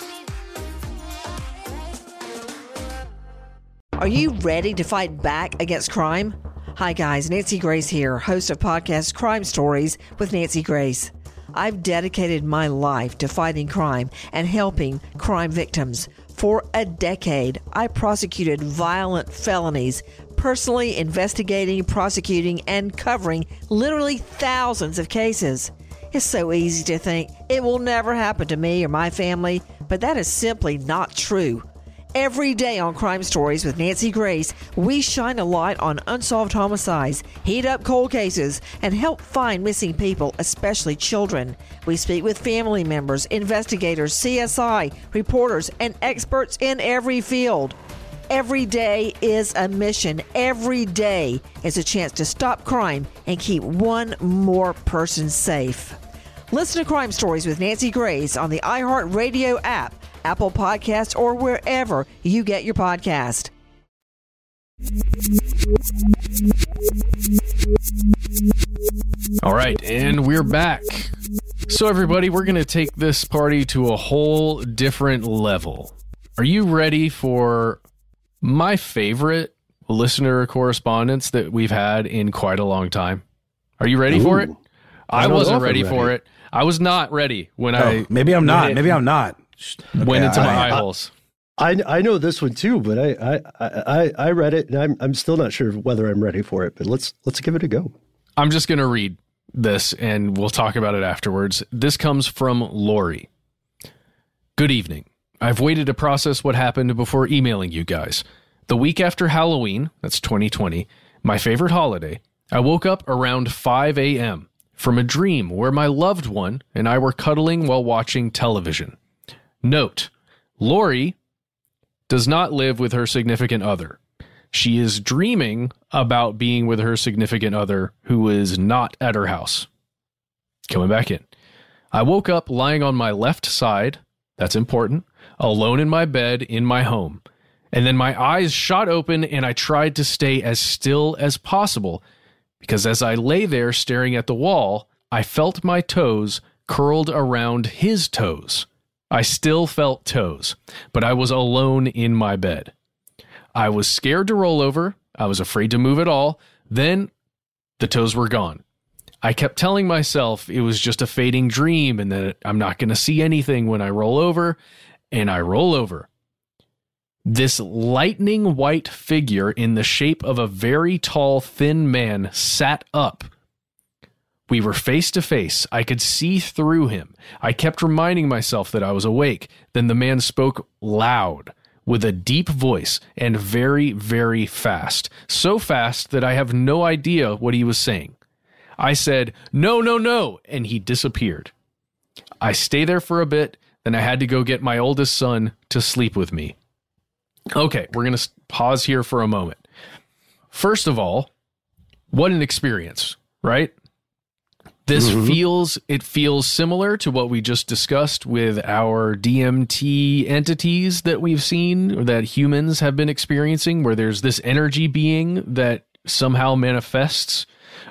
Are you ready to fight back against crime? Hi guys, Nancy Grace here, host of podcast Crime Stories with Nancy Grace. I've dedicated my life to fighting crime and helping crime victims. For a decade, I prosecuted violent felonies, personally investigating, prosecuting, and covering literally thousands of cases. It's so easy to think it will never happen to me or my family, but that is simply not true. Every day on Crime Stories with Nancy Grace, we shine a light on unsolved homicides, heat up cold cases, and help find missing people, especially children. We speak with family members, investigators, CSI, reporters, and experts in every field. Every day is a mission. Every day is a chance to stop crime and keep one more person safe. Listen to Crime Stories with Nancy Grace on the iHeartRadio app, Apple Podcasts, or wherever you get your podcast. All right, and we're back. So everybody, we're going to take this party to a whole different level. Are you ready for my favorite listener correspondence that we've had in quite a long time? Are you ready for it? I wasn't ready for it. I was not ready when maybe I'm not. Maybe I'm not. Went into my eye holes. I know this one too, but I read it and I'm still not sure whether I'm ready for it. But let's give it a go. I'm just going to read this and we'll talk about it afterwards. This comes from Lori. Good evening. I've waited to process what happened before emailing you guys. The week after Halloween, that's 2020, my favorite holiday, I woke up around 5 a.m. from a dream where my loved one and I were cuddling while watching television. Note, Lori does not live with her significant other. She is dreaming about being with her significant other who is not at her house. Coming back in. I woke up lying on my left side, that's important, alone in my bed in my home. And then my eyes shot open and I tried to stay as still as possible because as I lay there staring at the wall, I felt my toes curled around his toes. I still felt toes, but I was alone in my bed. I was scared to roll over. I was afraid to move at all. Then the toes were gone. I kept telling myself it was just a fading dream and that I'm not going to see anything when I roll over, and I roll over. This lightning white figure in the shape of a very tall, thin man sat up. We were face to face. I could see through him. I kept reminding myself that I was awake. Then the man spoke loud, with a deep voice, and very, very fast. So fast that I have no idea what he was saying. I said, "No, no, no," and he disappeared. I stayed there for a bit, then I had to go get my oldest son to sleep with me. Okay, we're going to pause here for a moment. First of all, what an experience, right? This feels similar to what we just discussed with our DMT entities that we've seen, or that humans have been experiencing, where there's this energy being that somehow manifests.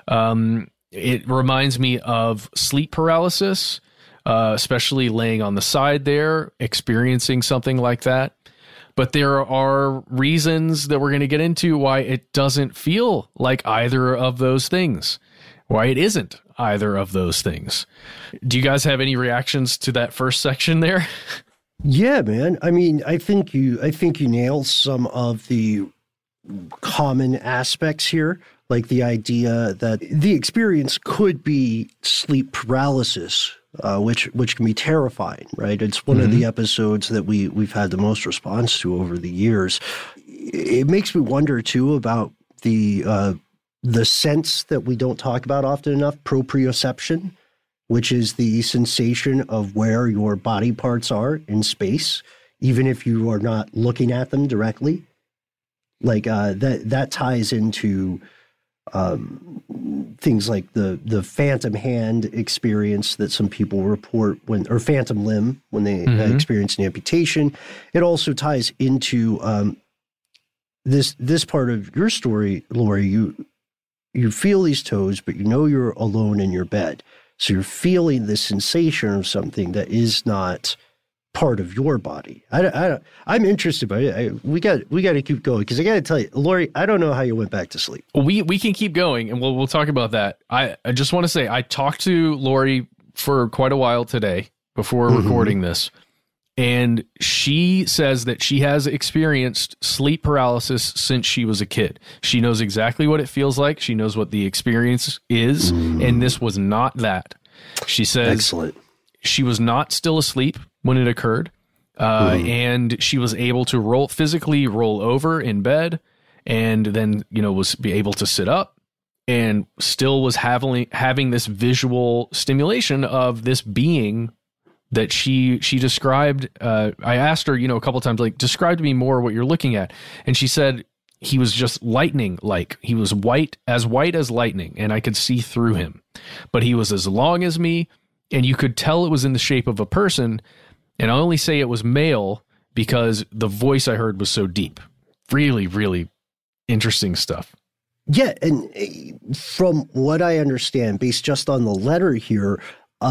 It reminds me of sleep paralysis, especially laying on the side there, experiencing something like that. But there are reasons that we're going to get into why it doesn't feel like either of those things, why it isn't either of those things. Do you guys have any reactions to that first section there? Yeah, man. I mean, I think you nailed some of the common aspects here, like the idea that the experience could be sleep paralysis, which can be terrifying, right? It's one of the episodes that we've had the most response to over the years. It makes me wonder too about the sense that we don't talk about often enough, proprioception, which is the sensation of where your body parts are in space, even if you are not looking at them directly. Like that ties into things like the phantom hand experience that some people report or phantom limb when they experience an amputation. It also ties into this part of your story, Lori. You feel these toes, but you know you're alone in your bed. So you're feeling the sensation of something that is not part of your body. I'm interested by it. We got to keep going because I got to tell you, Lori, I don't know how you went back to sleep. We can keep going and we'll talk about that. I just want to say I talked to Lori for quite a while today before recording this, and she says that she has experienced sleep paralysis since she was a kid. She knows exactly what it feels like. She knows what the experience is, and this was not that. She says Excellent. She was not still asleep when it occurred, and she was able to physically roll over in bed, and then was able to sit up, and still was having this visual stimulation of this being that she described. I asked her, a couple of times, like, describe to me more what you're looking at, and she said he was just lightning-like. He was white as lightning, and I could see through him. But he was as long as me, and you could tell it was in the shape of a person. And I only say it was male because the voice I heard was so deep. Really, really interesting stuff. Yeah, and from what I understand, based just on the letter here,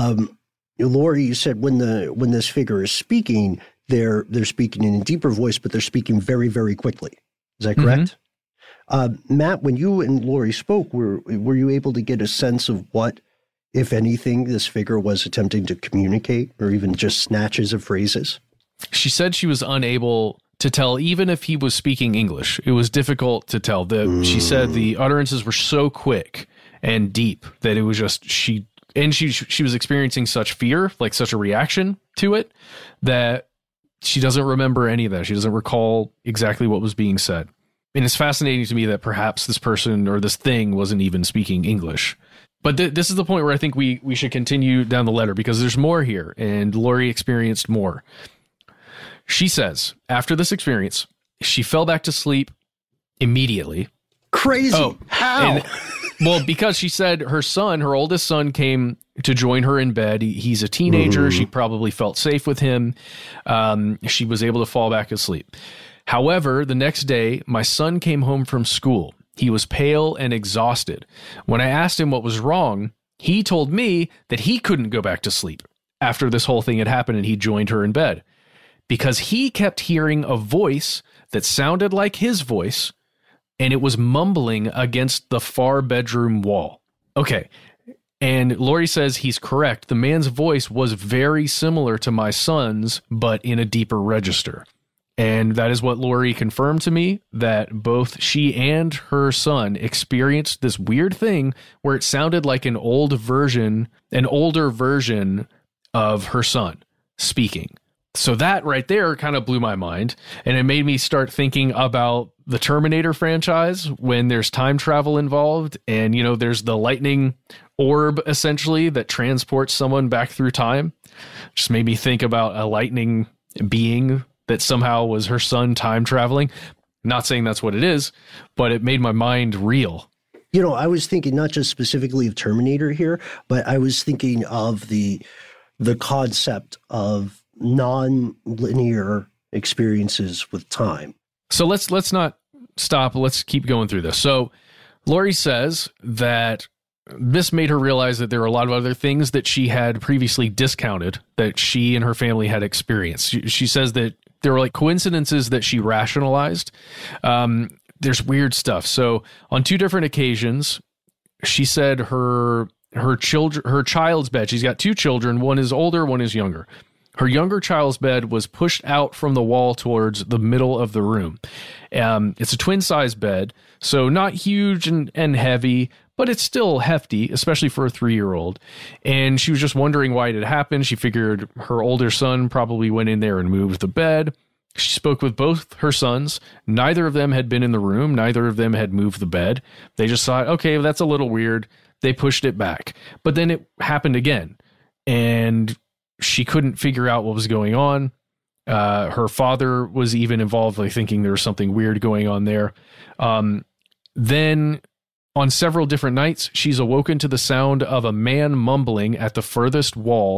Lori, you said when this figure is speaking, they're speaking in a deeper voice, but they're speaking very, very quickly. Is that correct? Mm-hmm. Matt, when you and Lori spoke, were you able to get a sense of what, if anything, this figure was attempting to communicate, or even just snatches of phrases? She said she was unable to tell, even if he was speaking English. It was difficult to tell. She said the utterances were so quick and deep that it was just she was experiencing such fear, like such a reaction to it, that she doesn't remember any of that. She doesn't recall exactly what was being said. And it's fascinating to me that perhaps this person or this thing wasn't even speaking English. But this is the point where I think we should continue down the letter, because there's more here, and Lori experienced more. She says, after this experience, she fell back to sleep immediately. Crazy. Oh, how? Well, because she said her oldest son came to join her in bed. He's a teenager. She probably felt safe with him. She was able to fall back asleep. However, the next day, my son came home from school. He was pale and exhausted. When I asked him what was wrong, he told me that he couldn't go back to sleep after this whole thing had happened and he joined her in bed, because he kept hearing a voice that sounded like his voice, and it was mumbling against the far bedroom wall. Okay. And Lori says he's correct. The man's voice was very similar to my son's, but in a deeper register. And that is what Lori confirmed to me, that both she and her son experienced this weird thing where it sounded like an older version of her son speaking. So that right there kind of blew my mind, and it made me start thinking about the Terminator franchise when there's time travel involved, and there's the lightning orb essentially that transports someone back through time. Just made me think about a lightning being that somehow was her son time traveling. Not saying that's what it is, but it made my mind reel. I was thinking not just specifically of Terminator here, but I was thinking of the concept of non-linear experiences with time. So let's not stop. Let's keep going through this. So Lori says that this made her realize that there were a lot of other things that she had previously discounted that she and her family had experienced. She says that there were like coincidences that she rationalized. There's weird stuff. So on 2 different occasions, she said her child's bed, she's got 2 children. One is older, one is younger. Her younger child's bed was pushed out from the wall towards the middle of the room. It's a twin-size bed, so not huge and heavy, but it's still hefty, especially for a 3-year-old. And she was just wondering why it had happened. She figured her older son probably went in there and moved the bed. She spoke with both her sons. Neither of them had been in the room. Neither of them had moved the bed. They just thought, okay, that's a little weird. They pushed it back. But then it happened again, and she couldn't figure out what was going on. Her father was even involved, like thinking there was something weird going on there. Then on several different nights, she's awoken to the sound of a man mumbling at the furthest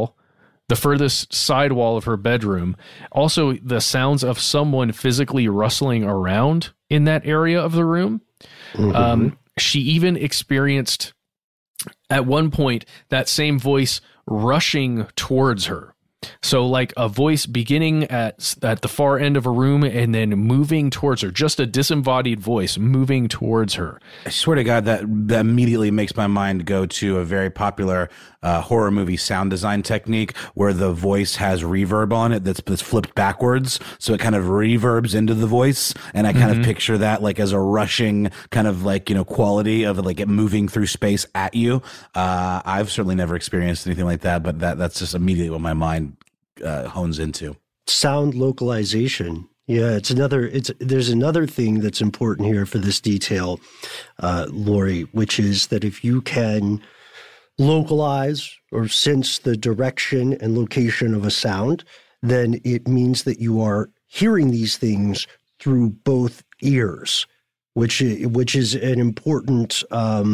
side wall of her bedroom. Also, the sounds of someone physically rustling around in that area of the room. Mm-hmm. She even experienced at one point that same voice rushing towards her. So like a voice beginning at the far end of a room and then moving towards her, just a disembodied voice moving towards her. I swear to God, that immediately makes my mind go to a very popular horror movie sound design technique where the voice has reverb on it that's flipped backwards. So it kind of reverbs into the voice. And I kind of picture that like as a rushing kind of like, quality of like it moving through space at you. I've certainly never experienced anything like that, but that's just immediately what my mind hones into. Sound localization. Yeah, there's another thing that's important here for this detail, Lori, which is that if you can localize or sense the direction and location of a sound, then it means that you are hearing these things through both ears, which is an important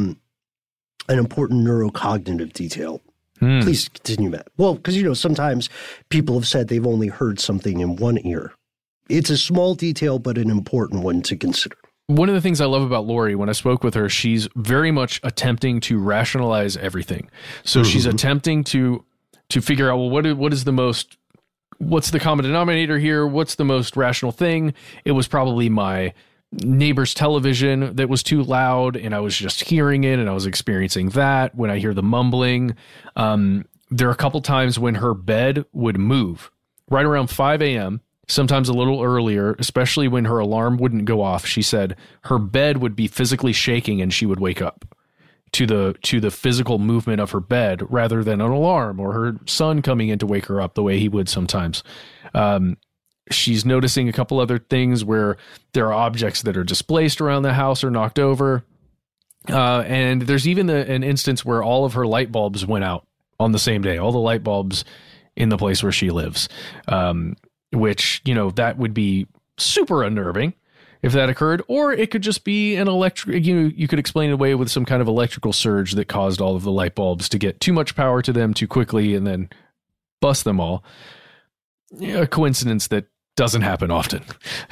neurocognitive detail. Please continue, Matt. Well, because, sometimes people have said they've only heard something in one ear. It's a small detail, but an important one to consider. One of the things I love about Lori, when I spoke with her, she's very much attempting to rationalize everything. So she's attempting to figure out, well, what's the common denominator here? What's the most rational thing? It was probably my neighbor's television that was too loud, and I was just hearing it, and I was experiencing that when I hear the mumbling. There are a couple times when her bed would move right around 5 a.m., sometimes a little earlier, especially when her alarm wouldn't go off. She said her bed would be physically shaking and she would wake up to the physical movement of her bed rather than an alarm or her son coming in to wake her up the way he would sometimes. She's noticing a couple other things where there are objects that are displaced around the house or knocked over. And there's even an instance where all of her light bulbs went out on the same day, all the light bulbs in the place where she lives, which, that would be super unnerving if that occurred. Or it could just be an electric, you could explain it away with some kind of electrical surge that caused all of the light bulbs to get too much power to them too quickly and then bust them all. A coincidence that doesn't happen often.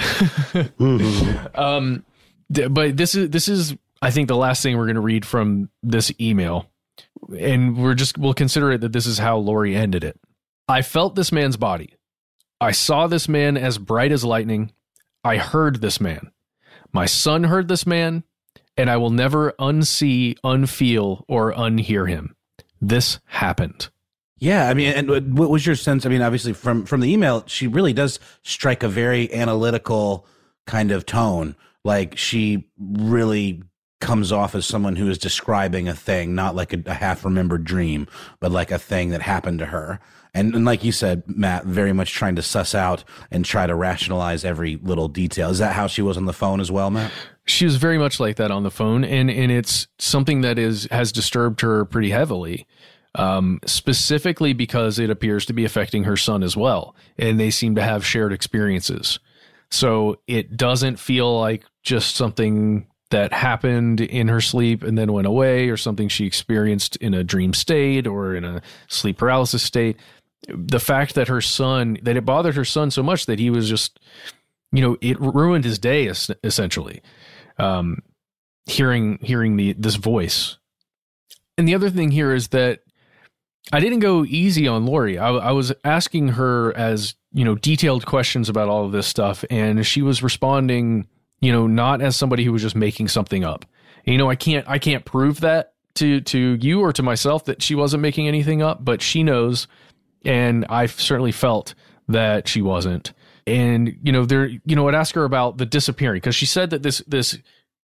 But this is, I think, the last thing we're going to read from this email. And we'll consider it that this is how Lori ended it. I felt this man's body. I saw this man as bright as lightning. I heard this man. My son heard this man, and I will never unsee, unfeel, or unhear him. This happened. Yeah, I mean, and what was your sense? I mean, obviously from the email, she really does strike a very analytical kind of tone. Like, she really comes off as someone who is describing a thing, not like a half-remembered dream, but like a thing that happened to her. And like you said, Matt, very much trying to suss out and try to rationalize every little detail. Is that how she was on the phone as well, Matt? She was very much like that on the phone, and it's something that has disturbed her pretty heavily. Specifically because it appears to be affecting her son as well. And they seem to have shared experiences. So it doesn't feel like just something that happened in her sleep and then went away, or something she experienced in a dream state or in a sleep paralysis state. The fact that it bothered her son so much that he was just, it ruined his day essentially. Hearing this voice. And the other thing here is that I didn't go easy on Lori. I was asking her as, detailed questions about all of this stuff, and she was responding, not as somebody who was just making something up. I can't prove that to you or to myself that she wasn't making anything up, but she knows, and I certainly felt that she wasn't. And I'd ask her about the disappearing, because she said that this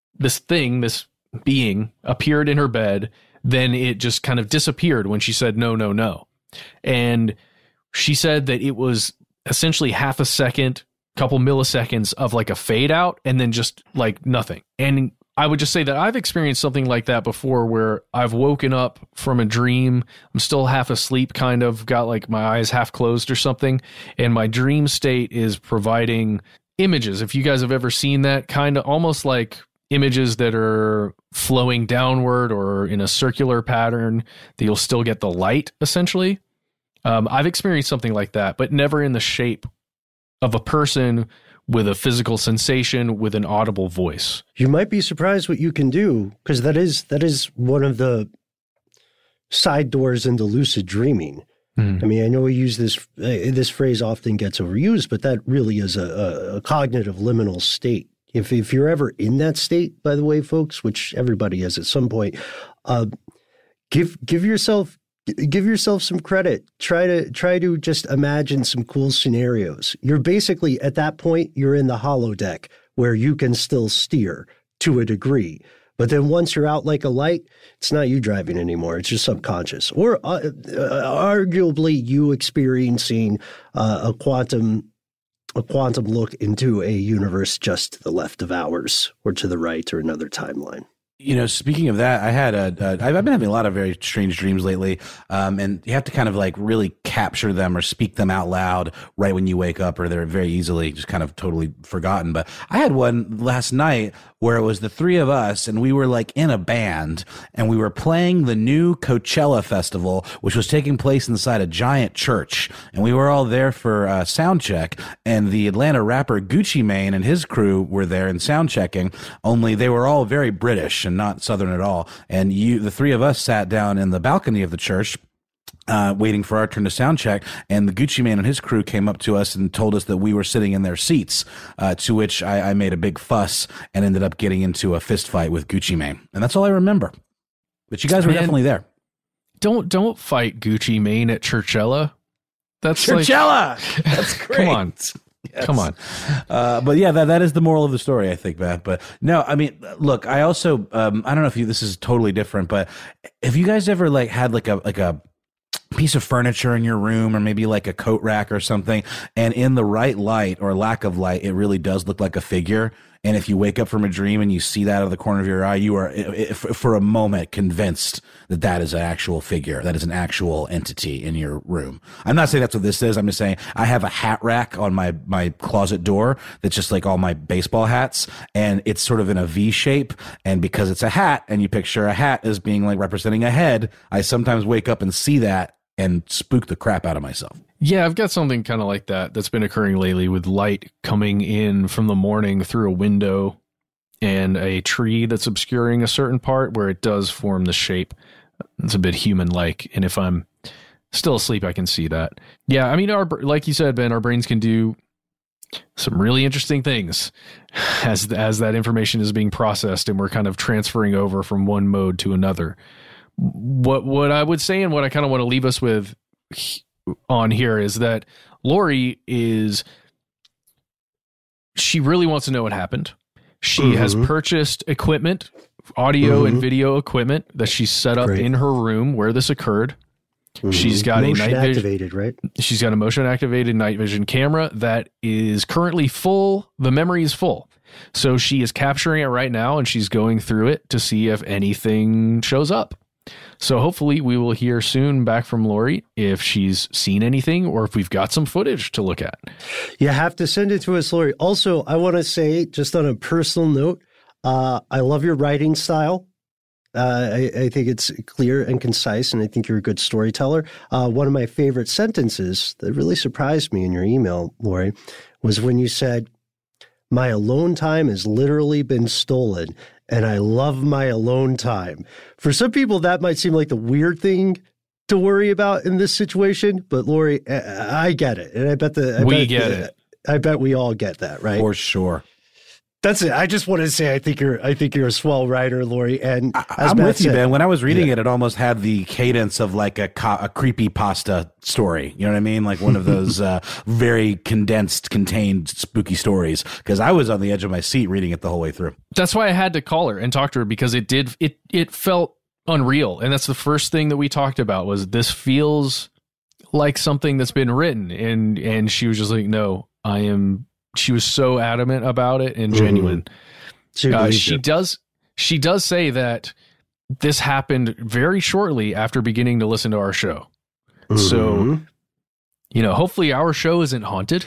being appeared in her bed. Then it just kind of disappeared when she said, no, no, no. And she said that it was essentially half a second, couple milliseconds of like a fade out, and then just like nothing. And I would just say that I've experienced something like that before, where I've woken up from a dream. I'm still half asleep, kind of got like my eyes half closed or something. And my dream state is providing images. If you guys have ever seen that, kind of almost like images that are flowing downward or in a circular pattern, that you'll still get the light, essentially. I've experienced something like that, but never in the shape of a person with a physical sensation with an audible voice. You might be surprised what you can do, because that is one of the side doors into lucid dreaming. I mean, I know we use this phrase often gets overused, but that really is a cognitive liminal state. If you're ever in that state, by the way, folks, which everybody is at some point, give yourself some credit. Try to just imagine some cool scenarios. You're basically at that point, you're in the holodeck where you can still steer to a degree. But then once you're out like a light, it's not you driving anymore. It's just subconscious, or arguably you experiencing a quantum look into a universe just to the left of ours, or to the right, or another timeline. speaking of that, I've been having a lot of very strange dreams lately. And you have to kind of like really capture them or speak them out loud right when you wake up, or they're very easily just kind of totally forgotten. But I had one last night where it was the three of us and we were like in a band and we were playing the new Coachella festival, which was taking place inside a giant church. And we were all there for sound check, and the Atlanta rapper Gucci Mane and his crew were there in sound checking, only they were all very British and not Southern at all. And the three of us sat down in the balcony of the church, waiting for our turn to sound check, and the Gucci Mane and his crew came up to us and told us that we were sitting in their seats, to which I made a big fuss and ended up getting into a fist fight with Gucci Mane. And that's all I remember. But you guys were definitely there. Don't fight Gucci Mane at Churchella. That's Churchella! That's great. Come on. Yes. Come on. But yeah, that is the moral of the story, I think, Matt. But no, I mean, look, I also, I don't know if this is totally different, but have you guys ever like had like a piece of furniture in your room, or maybe like a coat rack or something, and in the right light or lack of light, it really does look like a figure? And if you wake up from a dream and you see that out of the corner of your eye, you are for a moment convinced that that is an actual figure, that is an actual entity in your room. I'm not saying that's what this is. I'm just saying I have a hat rack on my closet door that's just like all my baseball hats, and it's sort of in a V shape. And because it's a hat and you picture a hat as being like representing a head, I sometimes wake up and see that and spook the crap out of myself. Yeah, I've got something kind of like that's been occurring lately, with light coming in from the morning through a window and a tree that's obscuring a certain part where it does form the shape. It's a bit human-like, and if I'm still asleep, I can see that. Yeah, I mean, like you said, Ben, our brains can do some really interesting things as that information is being processed, and we're kind of transferring over from one mode to another. What I would say, and what I kind of want to leave us with on here, is that Lori she really wants to know what happened. She has purchased equipment, audio and video equipment, that she's set up in her room where this occurred. She's got a night vision, right? She's got a motion activated night vision camera that is currently full. The memory is full. So she is capturing it right now, and she's going through it to see if anything shows up. So hopefully we will hear soon back from Lori if she's seen anything, or if we've got some footage to look at. You have to send it to us, Lori. Also, I want to say, just on a personal note, I love your writing style. I think it's clear and concise, and I think you're a good storyteller. One of my favorite sentences that really surprised me in your email, Lori, was when you said, "My alone time has literally been stolen, and I love my alone time." For some people, that might seem like the weird thing to worry about in this situation, but Lori, I get it, and I bet I bet we all get that, right? For sure. That's it. I just wanted to say I think you're a swell writer, Lori. And I'm with you, Ben. When I was reading it almost had the cadence of like a creepypasta story. You know what I mean? Like one of those very condensed, contained, spooky stories. Because I was on the edge of my seat reading it the whole way through. That's why I had to call her and talk to her, because it felt unreal. And that's the first thing that we talked about, was this feels like something that's been written. And she was just like, no, I am. She was so adamant about it and genuine. She does say that this happened very shortly after beginning to listen to our show. So, hopefully our show isn't haunted.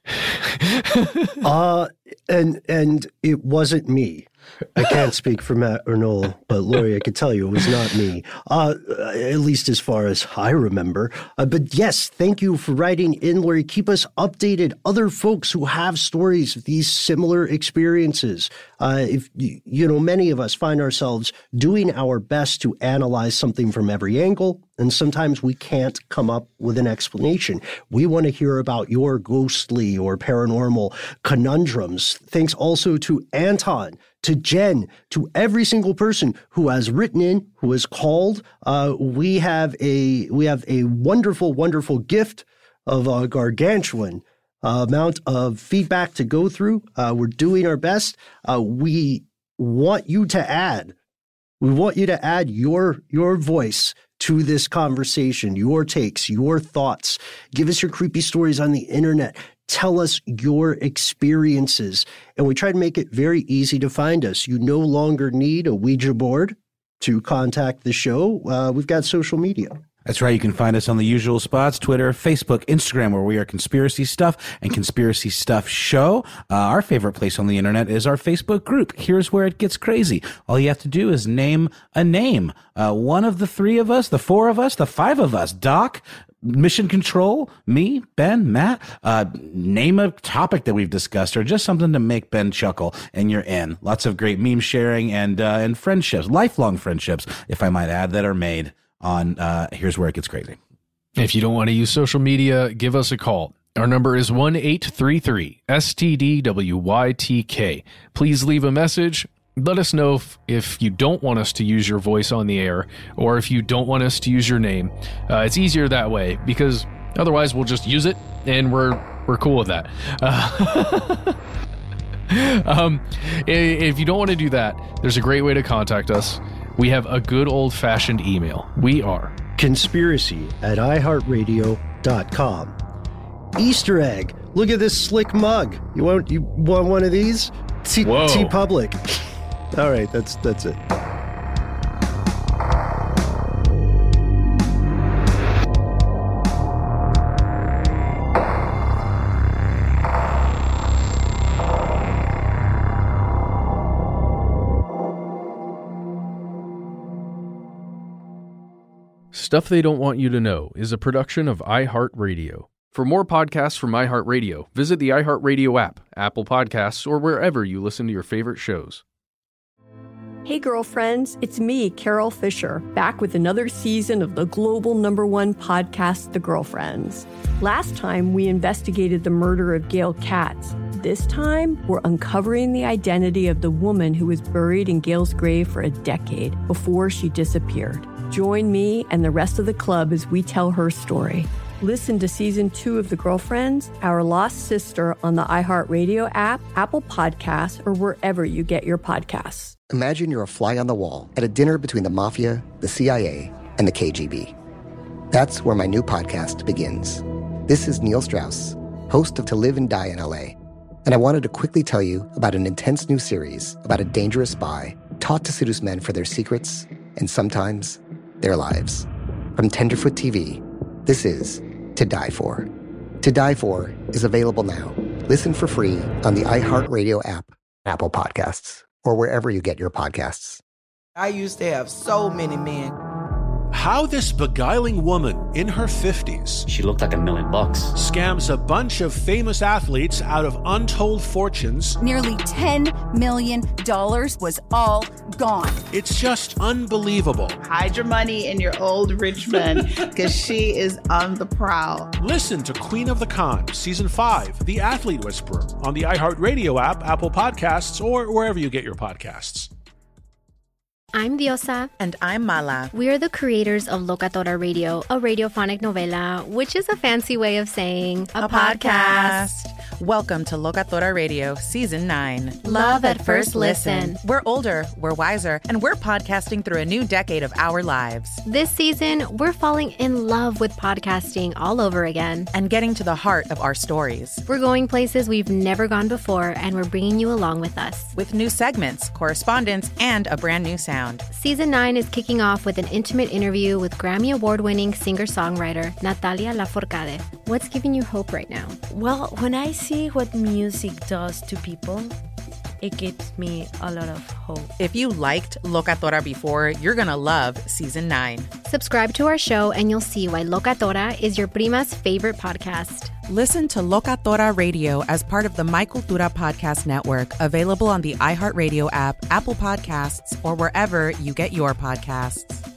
And it wasn't me. I can't speak for Matt or Noel, but Lori, I could tell you it was not me, at least as far as I remember. But yes, thank you for writing in, Lori. Keep us updated. Other folks who have stories of these similar experiences. If many of us find ourselves doing our best to analyze something from every angle, and sometimes we can't come up with an explanation. We want to hear about your ghostly or paranormal conundrums. Thanks also to Anton, to Jen, to every single person who has written in, who has called. We have a wonderful, wonderful gift of a gargantuan amount of feedback to go through. We're doing our best. We want you to add We want you to add your voice to this conversation, your takes, your thoughts. Give us your creepy stories on the internet. Tell us your experiences. And we try to make it very easy to find us. You no longer need a Ouija board to contact the show. We've got social media. That's right. You can find us on the usual spots, Twitter, Facebook, Instagram, where we are Conspiracy Stuff and Conspiracy Stuff Show. Our favorite place on the internet is our Facebook group. Here's where it gets crazy. All you have to do is name a name. One of the three of us, the four of us, the five of us, Doc, Mission Control, me, Ben, Matt, name a topic that we've discussed or just something to make Ben chuckle, and you're in. Lots of great meme sharing and friendships, lifelong friendships, if I might add, that are made on Here's Where It Gets Crazy. If you don't want to use social media, give us a call. Our number is 1-833-STDWYTK. Please leave a message. Let us know if you don't want us to use your voice on the air or if you don't want us to use your name. It's easier that way because otherwise we'll just use it and we're cool with that. If you don't want to do that, there's a great way to contact us. We have a good old-fashioned email. We are conspiracy@iheartradio.com. Easter egg. Look at this slick mug. You want one of these? T-Public. All right, that's it. Stuff They Don't Want You to Know is a production of iHeartRadio. For more podcasts from iHeartRadio, visit the iHeartRadio app, Apple Podcasts, or wherever you listen to your favorite shows. Hey, girlfriends, it's me, Carol Fisher, back with another season of the global #1 podcast, The Girlfriends. Last time, we investigated the murder of Gail Katz. This time, we're uncovering the identity of the woman who was buried in Gail's grave for a decade before she disappeared. Join me and the rest of the club as we tell her story. Listen to Season 2 of The Girlfriends, Our Lost Sister on the iHeartRadio app, Apple Podcasts, or wherever you get your podcasts. Imagine you're a fly on the wall at a dinner between the Mafia, the CIA, and the KGB. That's where my new podcast begins. This is Neil Strauss, host of To Live and Die in LA. And I wanted to quickly tell you about an intense new series about a dangerous spy taught to seduce men for their secrets and sometimes their lives. From Tenderfoot TV, this is To Die For. To Die For is available now. Listen for free on the iHeartRadio app, Apple Podcasts, or wherever you get your podcasts. I used to have so many men. How this beguiling woman in her 50s, she looked like $1 million, scams a bunch of famous athletes out of untold fortunes. Nearly $10 million was all gone. It's just unbelievable. Hide your money in your old rich man, because she is on the prowl. Listen to Queen of the Con, Season 5, The Athlete Whisperer, on the iHeartRadio app, Apple Podcasts, or wherever you get your podcasts. I'm Diosa. And I'm Mala. We are the creators of Locatora Radio, a radiophonic novela, which is a fancy way of saying a podcast. Welcome to Locatora Radio, Season 9. Love at first listen. We're older, we're wiser, and we're podcasting through a new decade of our lives. This season, we're falling in love with podcasting all over again. And getting to the heart of our stories. We're going places we've never gone before, and we're bringing you along with us. With new segments, correspondence, and a brand new sound. Season 9 is kicking off with an intimate interview with Grammy Award-winning singer-songwriter Natalia Lafourcade. What's giving you hope right now? Well, when I see what music does to people, it gives me a lot of hope. If you liked Locatora before, you're going to love Season 9. Subscribe to our show and you'll see why Locatora is your prima's favorite podcast. Listen to Locatora Radio as part of the My Cultura Podcast Network, available on the iHeartRadio app, Apple Podcasts, or wherever you get your podcasts.